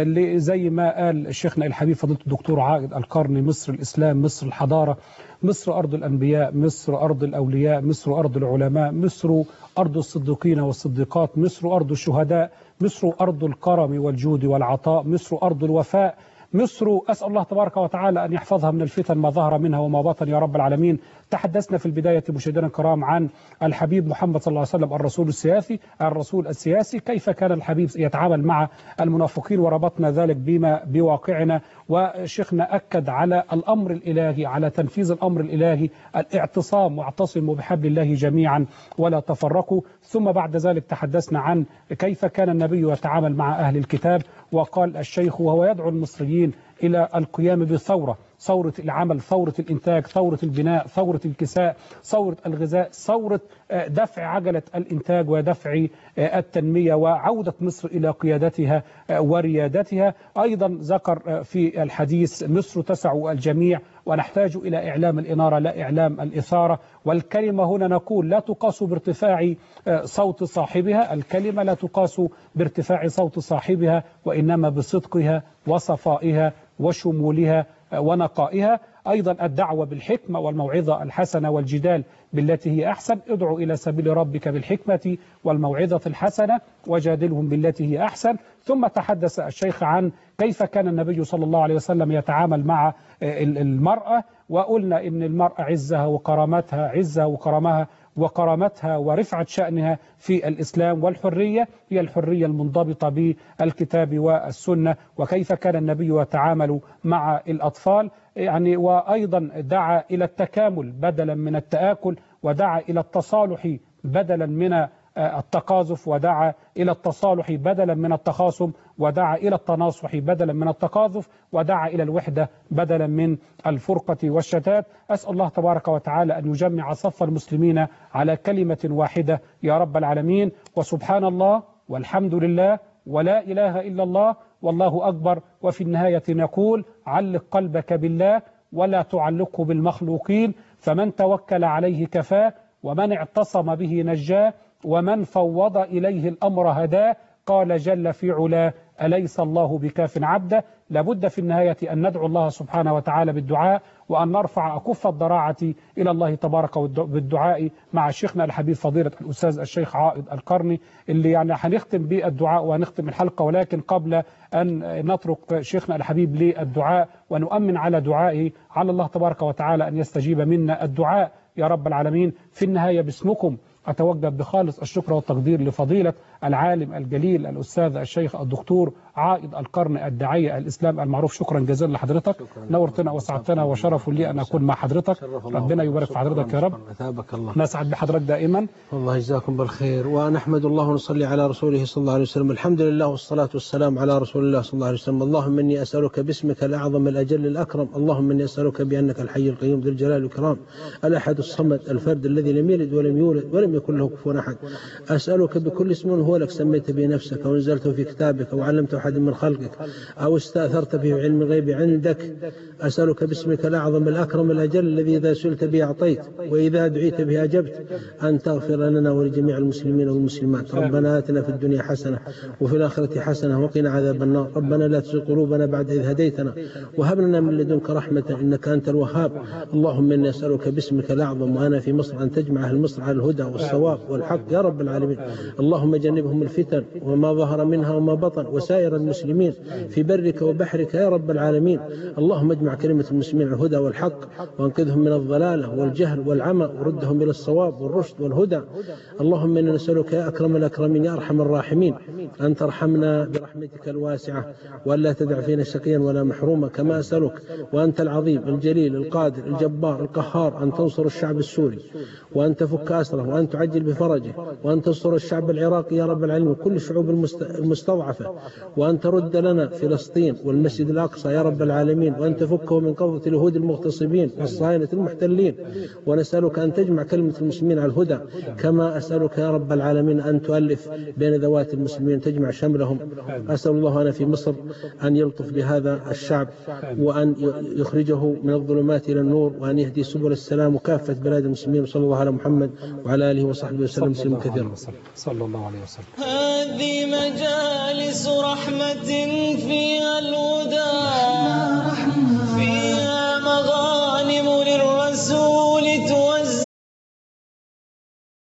زي ما قال شيخنا الحبيب فضيلة الدكتور عائد القرني: مصر الإسلام، مصر الحضارة، مصر أرض الأنبياء، مصر أرض الأولياء، مصر أرض العلماء، مصر أرض الصديقين والصديقات، مصر أرض الشهداء، مصر أرض الكرم والجود والعطاء، مصر أرض الوفاء، مصر أسأل الله تبارك وتعالى أن يحفظها من الفتن ما ظهر منها وما بطن يا رب العالمين. تحدثنا في البداية مشاهدينا الكرام عن الحبيب محمد صلى الله عليه وسلم الرسول السياسي، كيف كان الحبيب يتعامل مع المنافقين، وربطنا ذلك بما بواقعنا. وشيخنا أكد على الأمر الإلهي، على تنفيذ الأمر الإلهي، الاعتصام: واعتصموا بحبل الله جميعا ولا تفرقوا. ثم بعد ذلك تحدثنا عن كيف كان النبي يتعامل مع أهل الكتاب، وقال الشيخ وهو يدعو المصريين إلى القيام بثورة، ثورة العمل، ثورة الإنتاج، ثورة البناء، ثورة الكساء، ثورة الغذاء، ثورة دفع عجلة الإنتاج ودفع التنمية وعودة مصر إلى قيادتها وريادتها. أيضا ذكر في الحديث: مصر تسع الجميع ونحتاج إلى إعلام الإنارة لا إعلام الإثارة. والكلمة هنا نقول لا تقاس بارتفاع صوت صاحبها، الكلمة لا تقاس بارتفاع صوت صاحبها، وإنما بصدقها وصفائها وشمولها ونقائها. أيضا الدعوة بالحكمة والموعظة الحسنة والجدال بالتي هي أحسن: ادعو إلى سبيل ربك بالحكمة والموعظة الحسنة وجادلهم بالتي هي أحسن. ثم تحدث الشيخ عن كيف كان النبي صلى الله عليه وسلم يتعامل مع المرأة، وقلنا إن المرأة عزها وكرامتها ورفعة شأنها في الإسلام، والحرية هي الحرية المنضبطة بالكتاب والسنة، وكيف كان النبي يتعامل مع الأطفال يعني. وأيضا دعا إلى التكامل بدلا من التآكل، ودعا إلى التصالح بدلا من التقاذف، ودعا إلى التصالح بدلا من التخاصم، ودعا إلى التناصح بدلا من التقاذف، ودعا إلى الوحدة بدلا من الفرقة والشتات. أسأل الله تبارك وتعالى أن يجمع صف المسلمين على كلمة واحدة يا رب العالمين. وسبحان الله والحمد لله ولا إله إلا الله والله أكبر. وفي النهاية نقول: علق قلبك بالله ولا تعلقه بالمخلوقين، فمن توكل عليه كفاه، ومن اعتصم به نجاه، ومن فوض إليه الأمر هداه. قال جل في علاه: أليس الله بكاف عبده. لابد في النهاية أن ندعو الله سبحانه وتعالى بالدعاء، وأن نرفع أكف الضراعة إلى الله تبارك بالدعاء مع شيخنا الحبيب فضيلة الأستاذ الشيخ عائض القرني، اللي يعني هنختم بالدعاء وهنختم الحلقة. ولكن قبل أن نترك شيخنا الحبيب للدعاء ونؤمن على دعائه، على الله تبارك وتعالى أن يستجيب منا الدعاء يا رب العالمين. في النهاية باسمكم أتوجه بخالص الشكر والتقدير لفضيلة العالم الجليل الأستاذ الشيخ الدكتور عائض القرني الداعية الإسلام المعروف. شكرا جزيلا لحضرتك، نورتنا وسعدتنا، وشرف لي أن أكون مع حضرتك. ربنا يبارك في حضرتك يا رب، نسعد بحضرتك دائما. الله يجزاكم بالخير. ونحمد الله ونصلي على رسوله صلى الله عليه وسلم. الحمد لله والصلاة والسلام على رسول الله صلى الله عليه وسلم. اللهم إني أسألك باسمك الأعظم الأجل الأكرم، اللهم إني أسألك بأنك الحي القيوم ذو الجلال والإكرام، الأحد الصمد الفرد الذي لم يلد ولم يولد ولم يكن له كفوا أحد. أسألك بكل اسم هو لك سميت به نفسك أو أنزلته في كتابك أو علمته أحد من خلقك أو استأثرت به في علم الغيب عندك. أسألك باسمك الأعظم الأكرم الأجل الذي إذا سئلت به أعطيت وإذا دعيت به أجبت، أن تغفر لنا ولجميع المسلمين والمسلمات. ربنا آتنا في الدنيا حسنة وفي الآخرة حسنة وقنا عذاب النار. ربنا لا تزغ قلوبنا بعد إذ هديتنا وهب لنا من لدنك رحمة إنك أنت الوهاب. اللهم إني أسألك باسمك الأعظم وأنا في مصر أن تجمع أهل مصر على الهدى والصواب والحق يا رب العالمين. اللهم جنبهم الفتن وما ظهر منها وما بطن وسائر المسلمين في برك وبحرك يا رب العالمين. اللهم اجمع كلمة المسلمين على الهدى والحق وانقذهم من الضلالة والجهل والعمى وردهم إلى الصواب والرشد والهدى. اللهم إنا نسألك يا أكرم الأكرمين يا أرحم الراحمين أن ترحمنا برحمتك الواسعة وأن لا تدع فينا شقيا ولا محروما. كما أسألك وأنت العظيم الجليل القادر الجبار القهار أن تنصر الشعب السوري وأن تفك أسره وأن تعجل بفرجه وأن تنصر الشعب العراقي يا رب العالمين وكل الشعوب المستضعفة وأن ترد لنا فلسطين والمسجد الأقصى يا رب العالمين وأن تفكه من قبضة اليهود المغتصبين والصهاينة المحتلين. ونسألك أن تجمع كلمة المسلمين على الهدى. كما أسألك يا رب العالمين أن تؤلف بين ذوات المسلمين تجمع شملهم. أسأل الله أنا في مصر أن يلطف بهذا الشعب وأن يخرجه من الظلمات إلى النور وأن يهدي سبل السلام وكافة بلاد المسلمين. صلى الله على محمد وعلى آله وصحبه وسلم تسليما كثيرا. صلى الله عليه وسلم. هذه مجالس رحمة في